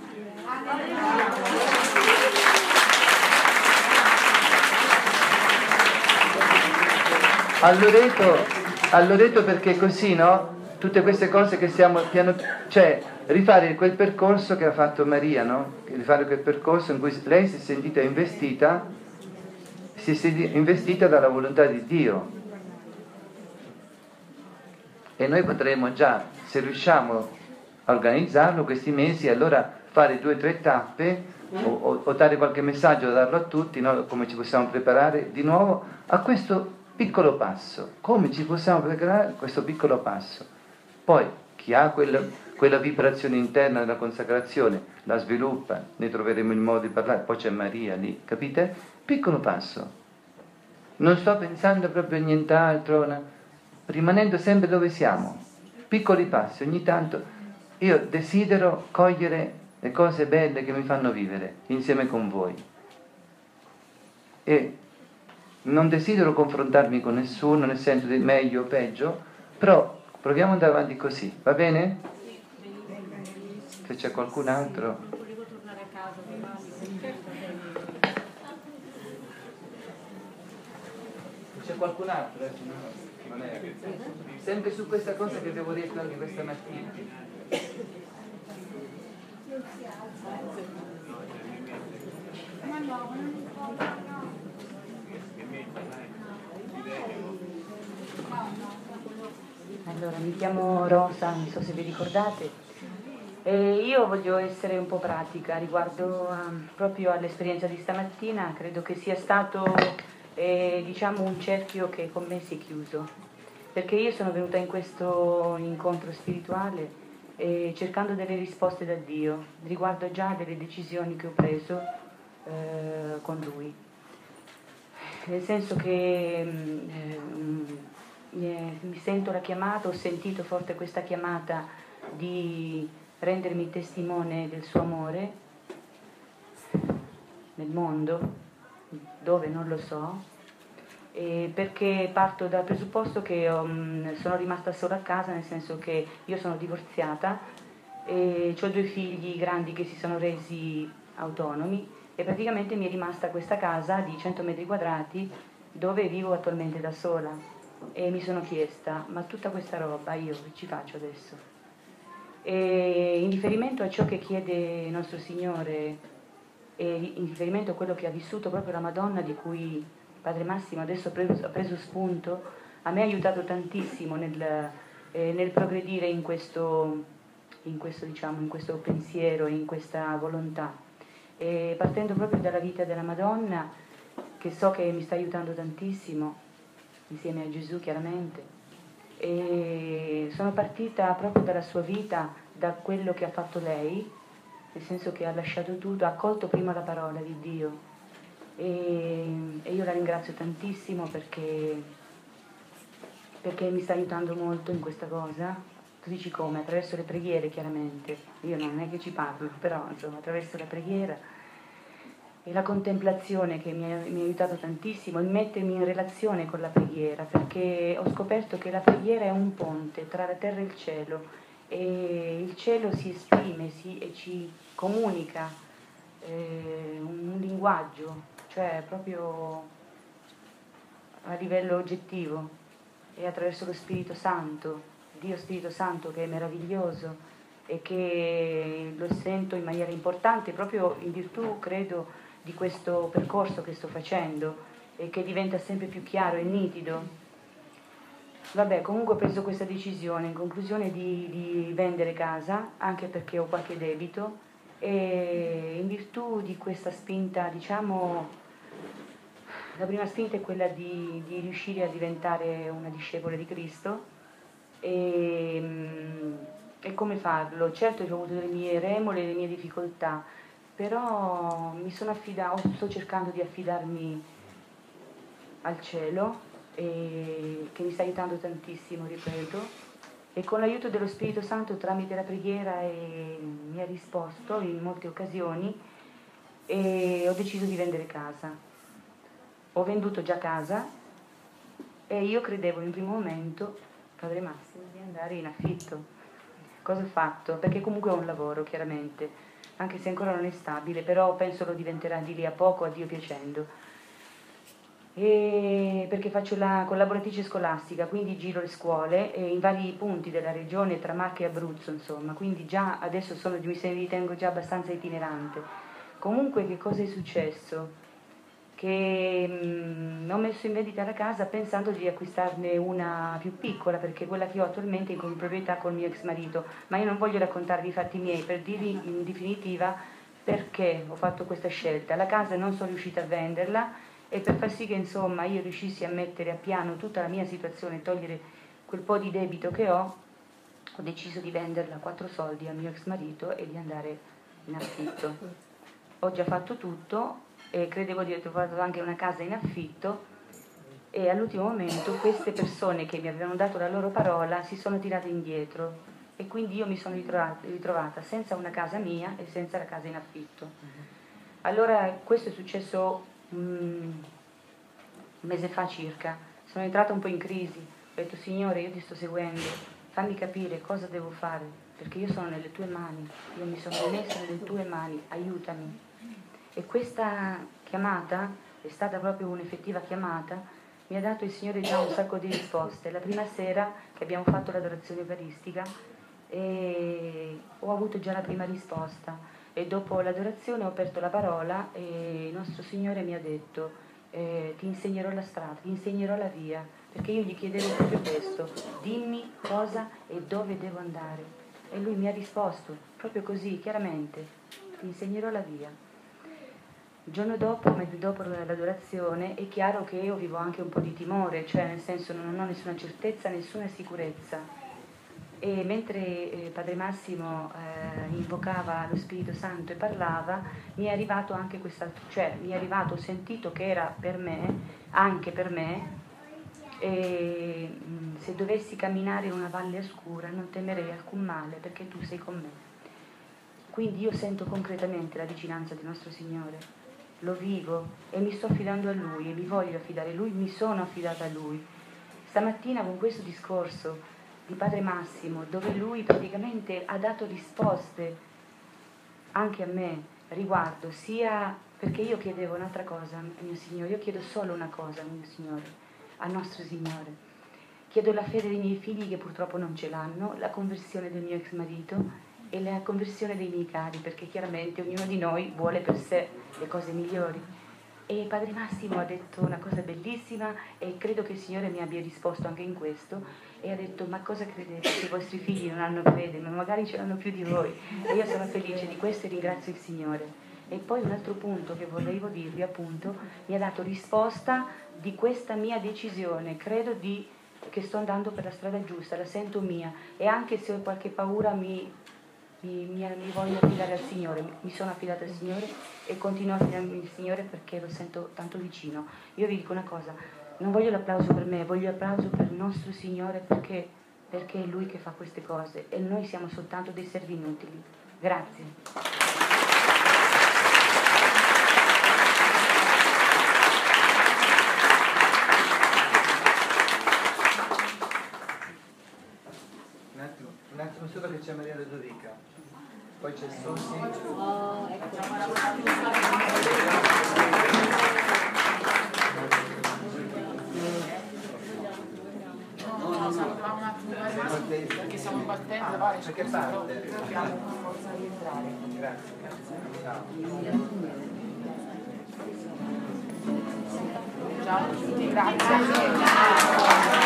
A Loreto, a Loreto perché così, no? Tutte queste cose che stiamo piano, cioè rifare quel percorso che ha fatto Maria, no? Rifare quel percorso in cui lei si è sentita investita, si è sentita investita dalla volontà di Dio. E noi potremo già, se riusciamo a organizzarlo questi mesi, allora fare due o tre tappe o, o, o dare qualche messaggio da darlo a tutti, no? Come ci possiamo preparare di nuovo a questo piccolo passo, come ci possiamo preparare a questo piccolo passo. Poi chi ha quella, quella vibrazione interna della consacrazione la sviluppa, ne troveremo il modo di parlare, poi c'è Maria lì, capite? Piccolo passo. Non sto pensando proprio a nient'altro, no? Rimanendo sempre dove siamo, piccoli passi, ogni tanto io desidero cogliere le cose belle che mi fanno vivere insieme con voi e non desidero confrontarmi con nessuno nel senso di meglio o peggio, però proviamo ad andare avanti così, va bene? Se c'è qualcun altro. Volevo tornare a casa, C'è qualcun altro? Eh? Non è. Sempre su questa cosa che avevo detto anche questa mattina. Ma no, non Allora, mi chiamo Rosa, non so se vi ricordate, e io voglio essere un po' pratica riguardo um, proprio all'esperienza di stamattina. Credo che sia stato eh, diciamo un cerchio che con me si è chiuso, perché io sono venuta in questo incontro spirituale eh, cercando delle risposte da Dio riguardo già delle decisioni che ho preso eh, con Lui, nel senso che eh, mi sento la chiamata, ho sentito forte questa chiamata di rendermi testimone del suo amore nel mondo, dove non lo so, e perché parto dal presupposto che um, sono rimasta sola a casa, nel senso che io sono divorziata e ho due figli grandi che si sono resi autonomi e praticamente mi è rimasta questa casa di cento metri quadrati dove vivo attualmente da sola. E mi sono chiesta, ma tutta questa roba io che ci faccio adesso? E in riferimento a ciò che chiede il nostro Signore e in riferimento a quello che ha vissuto proprio la Madonna, di cui Padre Massimo adesso ha preso, ha preso spunto, a me ha aiutato tantissimo nel, eh, nel progredire in questo, in questo, diciamo, in questo pensiero, in questa volontà. E partendo proprio dalla vita della Madonna, che so che mi sta aiutando tantissimo, insieme a Gesù chiaramente, e sono partita proprio dalla sua vita, da quello che ha fatto lei, nel senso che ha lasciato tutto, ha accolto prima la parola di Dio. E, e io la ringrazio tantissimo perché, perché mi sta aiutando molto in questa cosa. Tu dici come? Attraverso le preghiere chiaramente, io non è che ci parlo, però insomma attraverso la preghiera e la contemplazione che mi ha, mi ha aiutato tantissimo, il mettermi in relazione con la preghiera, perché ho scoperto che la preghiera è un ponte tra la terra e il cielo, e il cielo si esprime si, e ci comunica eh, un, un linguaggio, cioè proprio a livello oggettivo, e attraverso lo Spirito Santo, Dio Spirito Santo che è meraviglioso e che lo sento in maniera importante proprio in virtù, credo, di questo percorso che sto facendo e che diventa sempre più chiaro e nitido. Vabbè, comunque ho preso questa decisione in conclusione di, di vendere casa, anche perché ho qualche debito, e in virtù di questa spinta, diciamo, la prima spinta è quella di, di riuscire a diventare una discepola di Cristo. E, e come farlo? Certo che ho avuto le mie remore, le mie difficoltà, però mi sono affidata, sto cercando di affidarmi al cielo, e, che mi sta aiutando tantissimo, ripeto, e con l'aiuto dello Spirito Santo tramite la preghiera e, mi ha risposto in molte occasioni, e ho deciso di vendere casa. Ho venduto già casa e io credevo in primo momento, Padre Massimo, di andare in affitto. Cosa ho fatto? Perché comunque ho un lavoro, chiaramente, anche se ancora non è stabile, però penso lo diventerà di lì a poco, a Dio piacendo. E perché faccio la collaboratrice scolastica, quindi giro le scuole e in vari punti della regione tra Marche e Abruzzo, insomma, quindi già adesso sono, mi ritengo già abbastanza itinerante. Comunque che cosa è successo? Che mh, ho messo in vendita la casa pensando di acquistarne una più piccola, perché quella che ho attualmente è in proprietà col mio ex marito, ma io non voglio raccontarvi i fatti miei, per dirvi in definitiva perché ho fatto questa scelta. La casa non sono riuscita a venderla, e per far sì che insomma io riuscissi a mettere a piano tutta la mia situazione, togliere quel po' di debito che ho, ho deciso di venderla a quattro soldi al mio ex marito e di andare in affitto. Ho già fatto tutto e credevo di aver trovato anche una casa in affitto, e all'ultimo momento queste persone che mi avevano dato la loro parola si sono tirate indietro, e quindi io mi sono ritrovata, ritrovata senza una casa mia e senza la casa in affitto. Allora questo è successo un mese fa circa. Sono entrata un po' in crisi, ho detto: Signore, io ti sto seguendo, fammi capire cosa devo fare, perché io sono nelle tue mani, io mi sono messa nelle tue mani, aiutami. E questa chiamata è stata proprio un'effettiva chiamata, mi ha dato il Signore già un sacco di risposte. La prima sera che abbiamo fatto l'adorazione eucaristica e ho avuto già la prima risposta, e dopo l'adorazione ho aperto la parola e il nostro Signore mi ha detto: eh, ti insegnerò la strada, ti insegnerò la via, perché io gli chiedevo proprio questo: dimmi cosa e dove devo andare, e lui mi ha risposto proprio così, chiaramente: ti insegnerò la via. Il giorno dopo, mezzo dopo l'adorazione, è chiaro che io vivo anche un po' di timore, cioè nel senso non ho nessuna certezza, nessuna sicurezza. E mentre eh, Padre Massimo eh, invocava lo Spirito Santo e parlava, mi è arrivato anche quest'altro, cioè mi è arrivato, ho sentito che era per me, anche per me, e mh, se dovessi camminare in una valle oscura non temerei alcun male, perché tu sei con me. Quindi io sento concretamente la vicinanza del nostro Signore, lo vivo e mi sto affidando a Lui e mi voglio affidare a Lui, mi sono affidata a Lui. Stamattina con questo discorso di Padre Massimo, dove lui praticamente ha dato risposte anche a me riguardo, sia perché io chiedevo un'altra cosa al mio Signore, io chiedo solo una cosa al mio Signore, al nostro Signore. Chiedo la fede dei miei figli che purtroppo non ce l'hanno, la conversione del mio ex marito e la conversione dei miei cari, perché chiaramente ognuno di noi vuole per sé le cose migliori. E Padre Massimo ha detto una cosa bellissima e credo che il Signore mi abbia risposto anche in questo, e ha detto: ma cosa credete, che i vostri figli non hanno fede, ma magari ce l'hanno più di voi, e io sono felice di questo e ringrazio il Signore. E poi un altro punto che volevo dirvi, appunto, mi ha dato risposta di questa mia decisione, credo di, che sto andando per la strada giusta, la sento mia, e anche se ho qualche paura mi, mi, mi, mi voglio affidare al Signore, mi sono affidata al Signore e continuo a affidarmi al Signore perché lo sento tanto vicino. Io vi dico una cosa, non voglio l'applauso per me, voglio l'applauso per il nostro Signore, perché, perché è Lui che fa queste cose e noi siamo soltanto dei servi inutili. Grazie. Un attimo solo che c'è Maria Ludovica, poi c'è Sosi. Oh, ecco. No, salutiamo un attimo perché stiamo partendo, Ah, perché parte? Abbiamo forza di entrare. Grazie, grazie. Ciao. Ciao a tutti, grazie.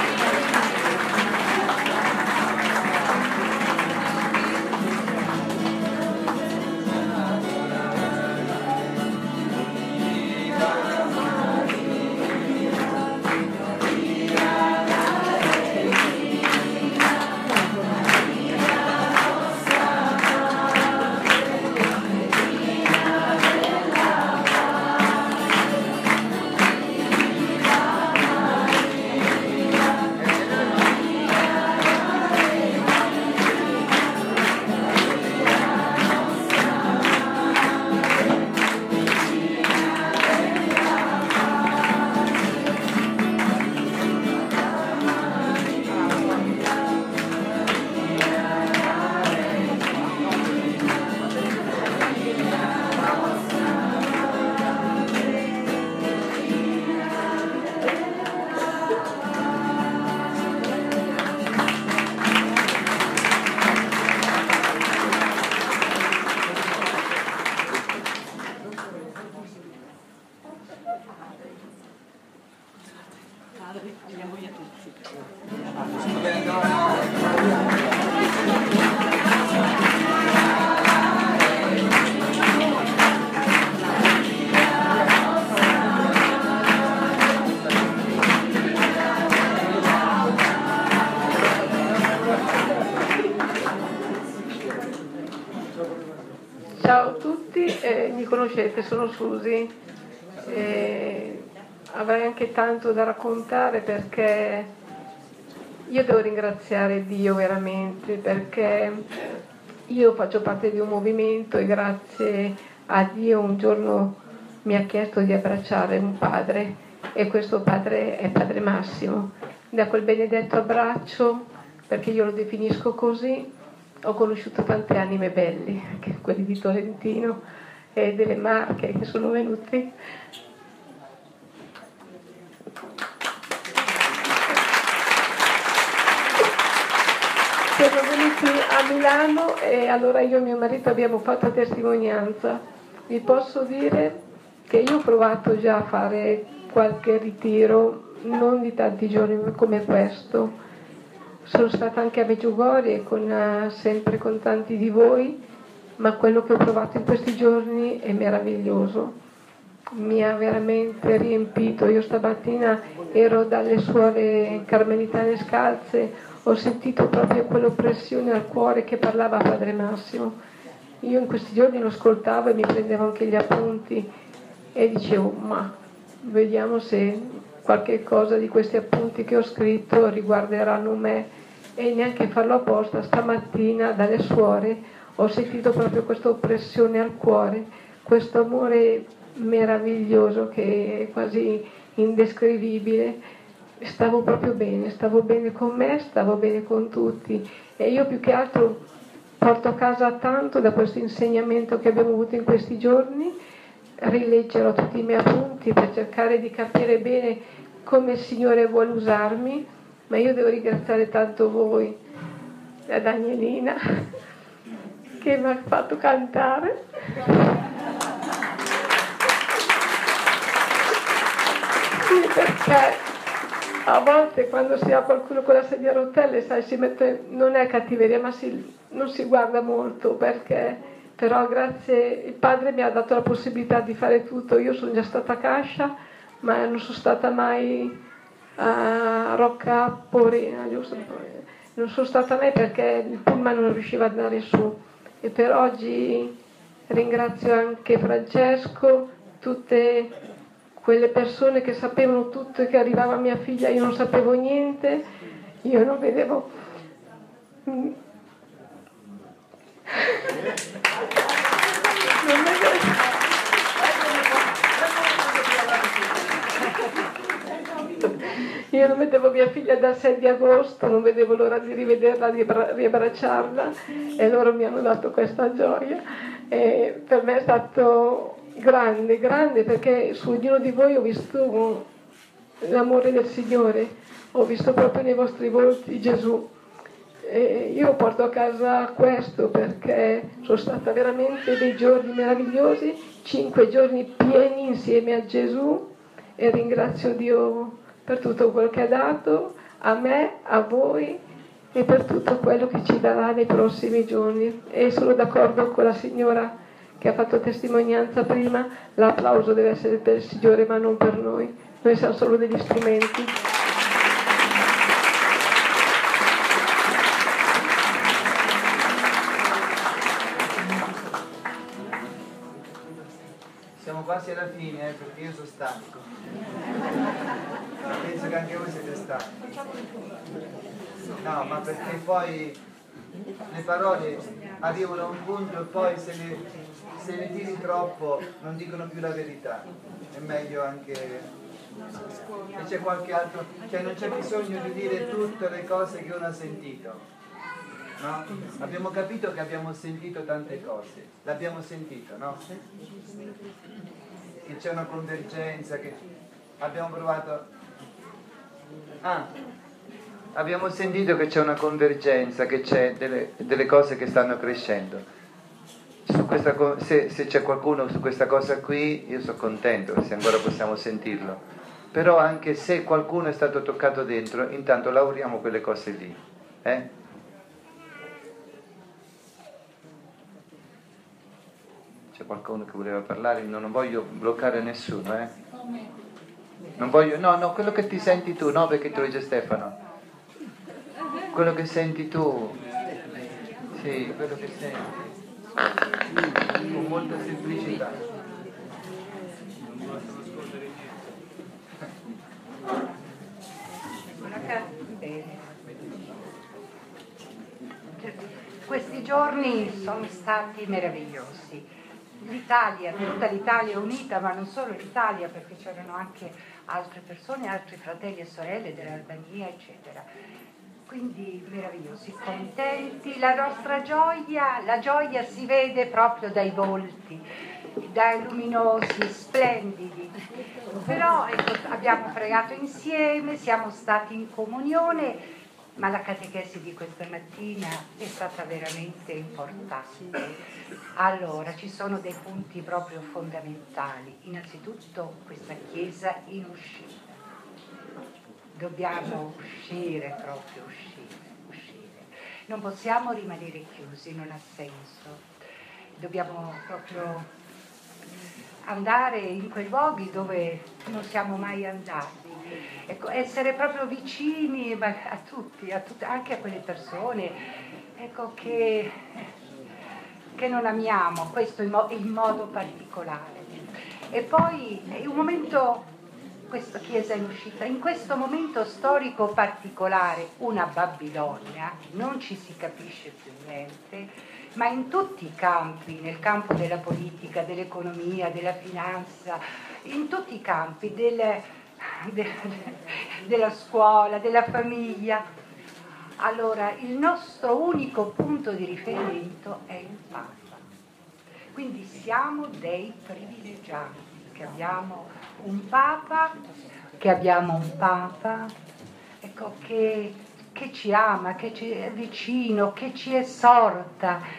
Andiamo via tutti. Ciao a tutti, eh, mi conoscete, sono Susi. Eh, avrei anche tanto da raccontare perché io devo ringraziare Dio veramente, perché io faccio parte di un movimento e grazie a Dio un giorno mi ha chiesto di abbracciare un padre, e questo padre è Padre Massimo. Da quel benedetto abbraccio, perché io lo definisco così, ho conosciuto tante anime belli, anche quelli di Tolentino e delle Marche che sono venuti. Siamo venuti a Milano e allora io e mio marito abbiamo fatto testimonianza. Vi posso dire che io ho provato già a fare qualche ritiro, non di tanti giorni come questo. Sono stata anche a Medjugorje con, sempre con tanti di voi, ma quello che ho provato in questi giorni è meraviglioso. Mi ha veramente riempito. Io stamattina ero dalle suore carmelitane scalze, ho sentito proprio quell'oppressione al cuore che parlava Padre Massimo. Io in questi giorni lo ascoltavo e mi prendevo anche gli appunti e dicevo: ma vediamo se qualche cosa di questi appunti che ho scritto riguarderanno me. E neanche farlo apposta, stamattina dalle suore ho sentito proprio questa oppressione al cuore, questo amore meraviglioso che è quasi indescrivibile. Stavo proprio bene, stavo bene con me, stavo bene con tutti, e io più che altro porto a casa tanto da questo insegnamento che abbiamo avuto in questi giorni. Rileggerò tutti i miei appunti per cercare di capire bene come il Signore vuole usarmi, ma io devo ringraziare tanto voi, la Danielina che mi ha fatto cantare, Sì, perché a volte quando si ha qualcuno con la sedia a rotelle, sai, si mette, non è cattiveria, ma si, non si guarda molto, perché però grazie, il padre mi ha dato la possibilità di fare tutto. Io sono già stata a Cascia, ma non sono stata mai a Rocca Porena, giusto? Non sono stata mai perché il pullman non riusciva ad andare su. E per oggi ringrazio anche Francesco, tutte quelle persone che sapevano tutto e che arrivava mia figlia, io non sapevo niente, io non vedevo. Non vedevo. Io non vedevo mia figlia dal sei di agosto, non vedevo l'ora di rivederla, di riabbracciarla, e loro mi hanno dato questa gioia. E per me è stato grande, grande, perché su ognuno di voi ho visto l'amore del Signore, ho visto proprio nei vostri volti Gesù. E io porto a casa questo perché sono stata veramente dei giorni meravigliosi, cinque giorni pieni insieme a Gesù, e ringrazio Dio per tutto quello che ha dato a me, a voi, e per tutto quello che ci darà nei prossimi giorni. E sono d'accordo con la signora che ha fatto testimonianza prima, l'applauso deve essere per il Signore ma non per noi, noi siamo solo degli strumenti. Siamo quasi alla fine, eh, perché io sono stanco. Penso che anche voi siete stanchi. No, ma perché poi le parole arrivano a un punto e poi se le, se le tiri troppo non dicono più la verità. È meglio anche... E c'è qualche altro... Cioè non c'è bisogno di dire tutte le cose che uno ha sentito. No? Abbiamo capito che abbiamo sentito tante cose. L'abbiamo sentito, no? Che c'è una convergenza, che abbiamo provato... Ah, abbiamo sentito che c'è una convergenza, che c'è delle, delle cose che stanno crescendo. Su questa, se, se c'è qualcuno su questa cosa qui, io sono contento, se ancora possiamo sentirlo. Però anche se qualcuno è stato toccato dentro, intanto lavoriamo quelle cose lì. Eh? C'è qualcuno che voleva parlare? Non voglio bloccare nessuno, eh? Non voglio, no, no, quello che ti senti tu, no, perché tu dice Stefano. Quello che senti tu, sì, quello che senti, con molta semplicità. Questi giorni sono stati meravigliosi. L'Italia, tutta l'Italia unita, ma non solo l'Italia, perché c'erano anche altre persone, altri fratelli e sorelle dell'Albania, eccetera. Quindi meravigliosi, contenti, la nostra gioia, la gioia si vede proprio dai volti, dai luminosi, splendidi. Però ecco, abbiamo pregato insieme, siamo stati in comunione, ma la catechesi di questa mattina è stata veramente importante. Allora, ci sono dei punti proprio fondamentali. Innanzitutto questa Chiesa in uscita. Dobbiamo uscire, proprio uscire, uscire. Non possiamo rimanere chiusi, non ha senso. Dobbiamo proprio andare in quei luoghi dove non siamo mai andati. Ecco, essere proprio vicini a tutti, a tutti, anche a quelle persone, ecco, che, che non amiamo, questo in, mo- in modo particolare. E poi è un momento, questa Chiesa in uscita, in questo momento storico particolare, una Babilonia, non ci si capisce più niente, ma in tutti i campi, nel campo della politica, dell'economia, della finanza, in tutti i campi, del, de, della scuola, della famiglia. Allora, il nostro unico punto di riferimento è il Papa. Quindi siamo dei privilegiati, che abbiamo un Papa, che abbiamo un Papa, ecco, che, che ci ama, che ci è vicino, che ci esorta,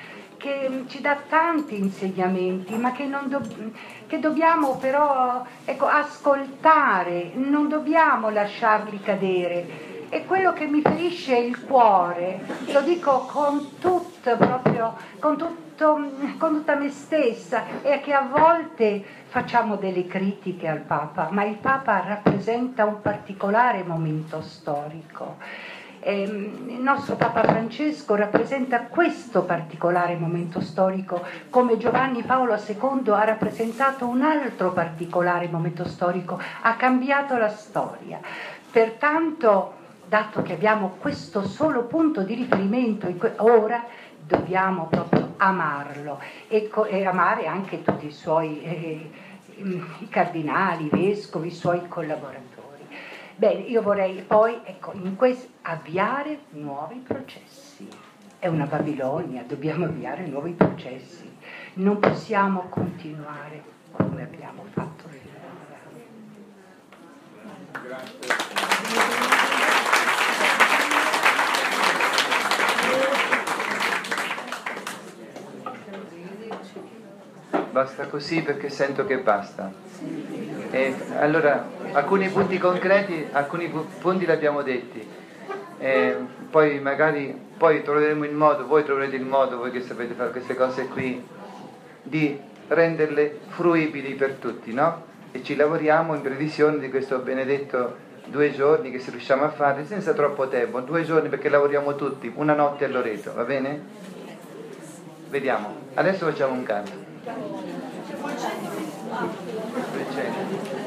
che ci dà tanti insegnamenti, ma che, non do, che dobbiamo però ecco, ascoltare, non dobbiamo lasciarli cadere. E quello che mi ferisce il cuore, lo dico con tutto, proprio, con, tutto, con tutta me stessa, è che a volte facciamo delle critiche al Papa, ma il Papa rappresenta un particolare momento storico. E il nostro Papa Francesco rappresenta questo particolare momento storico, come Giovanni Paolo secondo ha rappresentato un altro particolare momento storico, ha cambiato la storia. Pertanto, dato che abbiamo questo solo punto di riferimento ora, dobbiamo proprio amarlo e, e amare anche tutti i suoi eh, i cardinali, i vescovi, i suoi collaboratori. Bene, io vorrei poi ecco, in questo, avviare nuovi processi. È una Babilonia, dobbiamo avviare nuovi processi. Non possiamo continuare come abbiamo fatto finora. Grazie. Basta così perché sento che basta. E allora, alcuni punti concreti, alcuni punti li abbiamo detti. E poi magari poi troveremo il modo, voi troverete il modo, voi che sapete fare queste cose qui, di renderle fruibili per tutti, no? E ci lavoriamo in previsione di questo benedetto due giorni che se riusciamo a fare senza troppo tempo, due giorni perché lavoriamo tutti, una notte a Loreto, va bene? Vediamo. Adesso facciamo un canto.